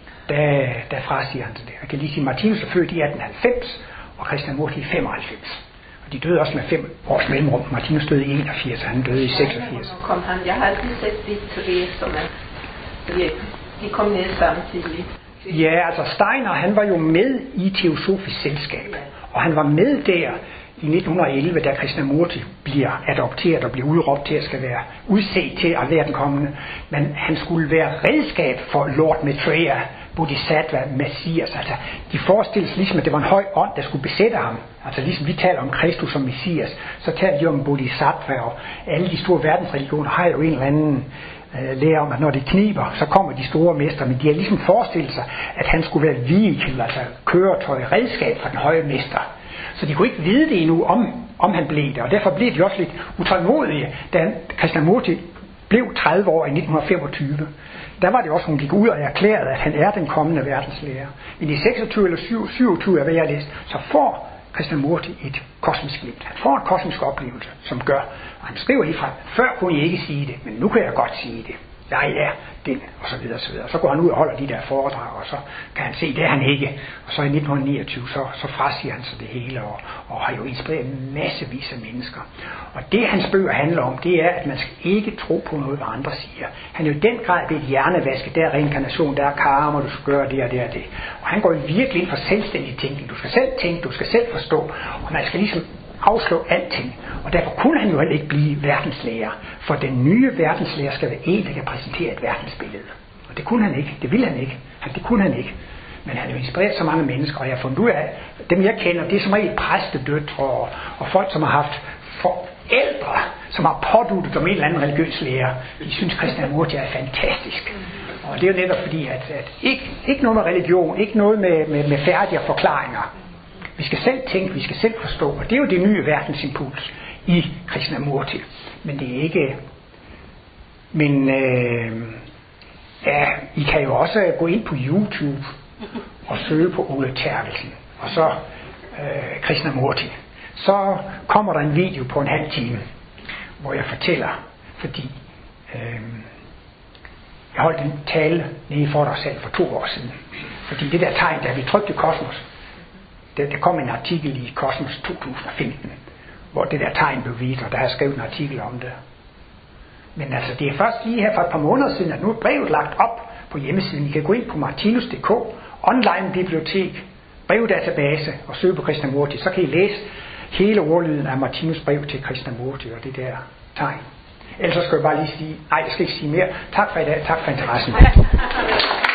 der frasiger han sig det. Jeg kan lige sige, Martinus er født i 1890 og Krishnamurti i 95. De døde også med 5 års mellemrum. Martinus døde i 81, og han døde i 86. Kom han? Jeg har altid set de 3 som de kom ned samtidig. Ja, altså Steiner, han var jo med i Teosofisk Selskab, og han var med der i 1911, da Krishnamurti bliver adopteret og bliver udråbt til at skal være udset til at være den kommende. Men han skulle være redskab for Lord Maitreya, Bodhisattva, Messias. Altså, de forestilles ligesom, at det var en høj ånd, der skulle besætte ham. Altså ligesom vi taler om Kristus som Messias, så taler de om Bodhisattva, og alle de store verdensreligioner har jo en eller anden lære om, at når det kniber, så kommer de store mester, men de har ligesom forestillet sig, at han skulle være vehikel, altså køretøj, redskab for den høje mester. Så de kunne ikke vide det endnu, om han blev det, og derfor blev de også lidt utålmodige, da Krishnamurti blev 30 år i 1925. Der var det også, hun gik ud og erklærede, at han er den kommende verdenslærer. Men i 26 eller 27, hvad jeg har læst, så får Krishnamurti et kosmisk glimt. Han får en kosmisk oplevelse, som gør, og han skriver lige fra, før kunne jeg ikke sige det, men nu kan jeg godt sige det. Jeg er den, og så videre, og så videre. Så går han ud og holder de der foredrag, og så kan han se, det er han ikke. Og så i 1929, så frasiger han sig det hele, og har jo inspireret massevis af mennesker. Og det, hans bøger handler om, det er, at man skal ikke tro på noget, hvad andre siger. Han er jo i den grad blevet hjernevasket, der er reinkarnation, der er karma, du skal gøre det og det og det. Og han går jo virkelig ind for selvstændig tænkning. Du skal selv tænke, du skal selv forstå, og man skal ligesom afslå alting. Og derfor kunne han jo heller ikke blive verdenslærer. For den nye verdenslærer skal være en, der kan præsentere et verdensbillede. Og det kunne han ikke. Det ville han ikke. Det kunne han ikke. Men han har jo inspireret så mange mennesker, og jeg har fundet ud af, dem jeg kender, det er som regel præstedøtre og folk, som har haft forældre, som har påduttet om en eller anden religiøs lærer. De synes, Krishnamurti er fantastisk. Og det er jo netop fordi, at ikke noget med religion, ikke noget med færdige forklaringer. Vi skal selv tænke, vi skal selv forstå, og det er jo det nye verdensimpuls i Krishnamurti. Men det er ikke... Men ja, I kan jo også gå ind på YouTube og søge på Ole Terkelsen, og så Krishnamurti. Så kommer der en video på en halv time, hvor jeg fortæller, fordi jeg holdt en tale nede i foredragssalen for 2 år siden. Fordi det der tegn, der vi trykte i Kosmos, der kom en artikel i Kosmos 2015, hvor det der tegn blev vist, og der har jeg skrevet en artikel om det. Men altså, det er først lige her for et par måneder siden, at nu er brevet lagt op på hjemmesiden. I kan gå ind på martinus.dk, online bibliotek, brevdatabase og søge på Krishnamurti. Så kan I læse hele ordlyden af Martinus brev til Krishnamurti og det der tegn. Ellers så skal jeg bare lige sige, nej, jeg skal ikke sige mere. Tak for i dag, tak for interessen.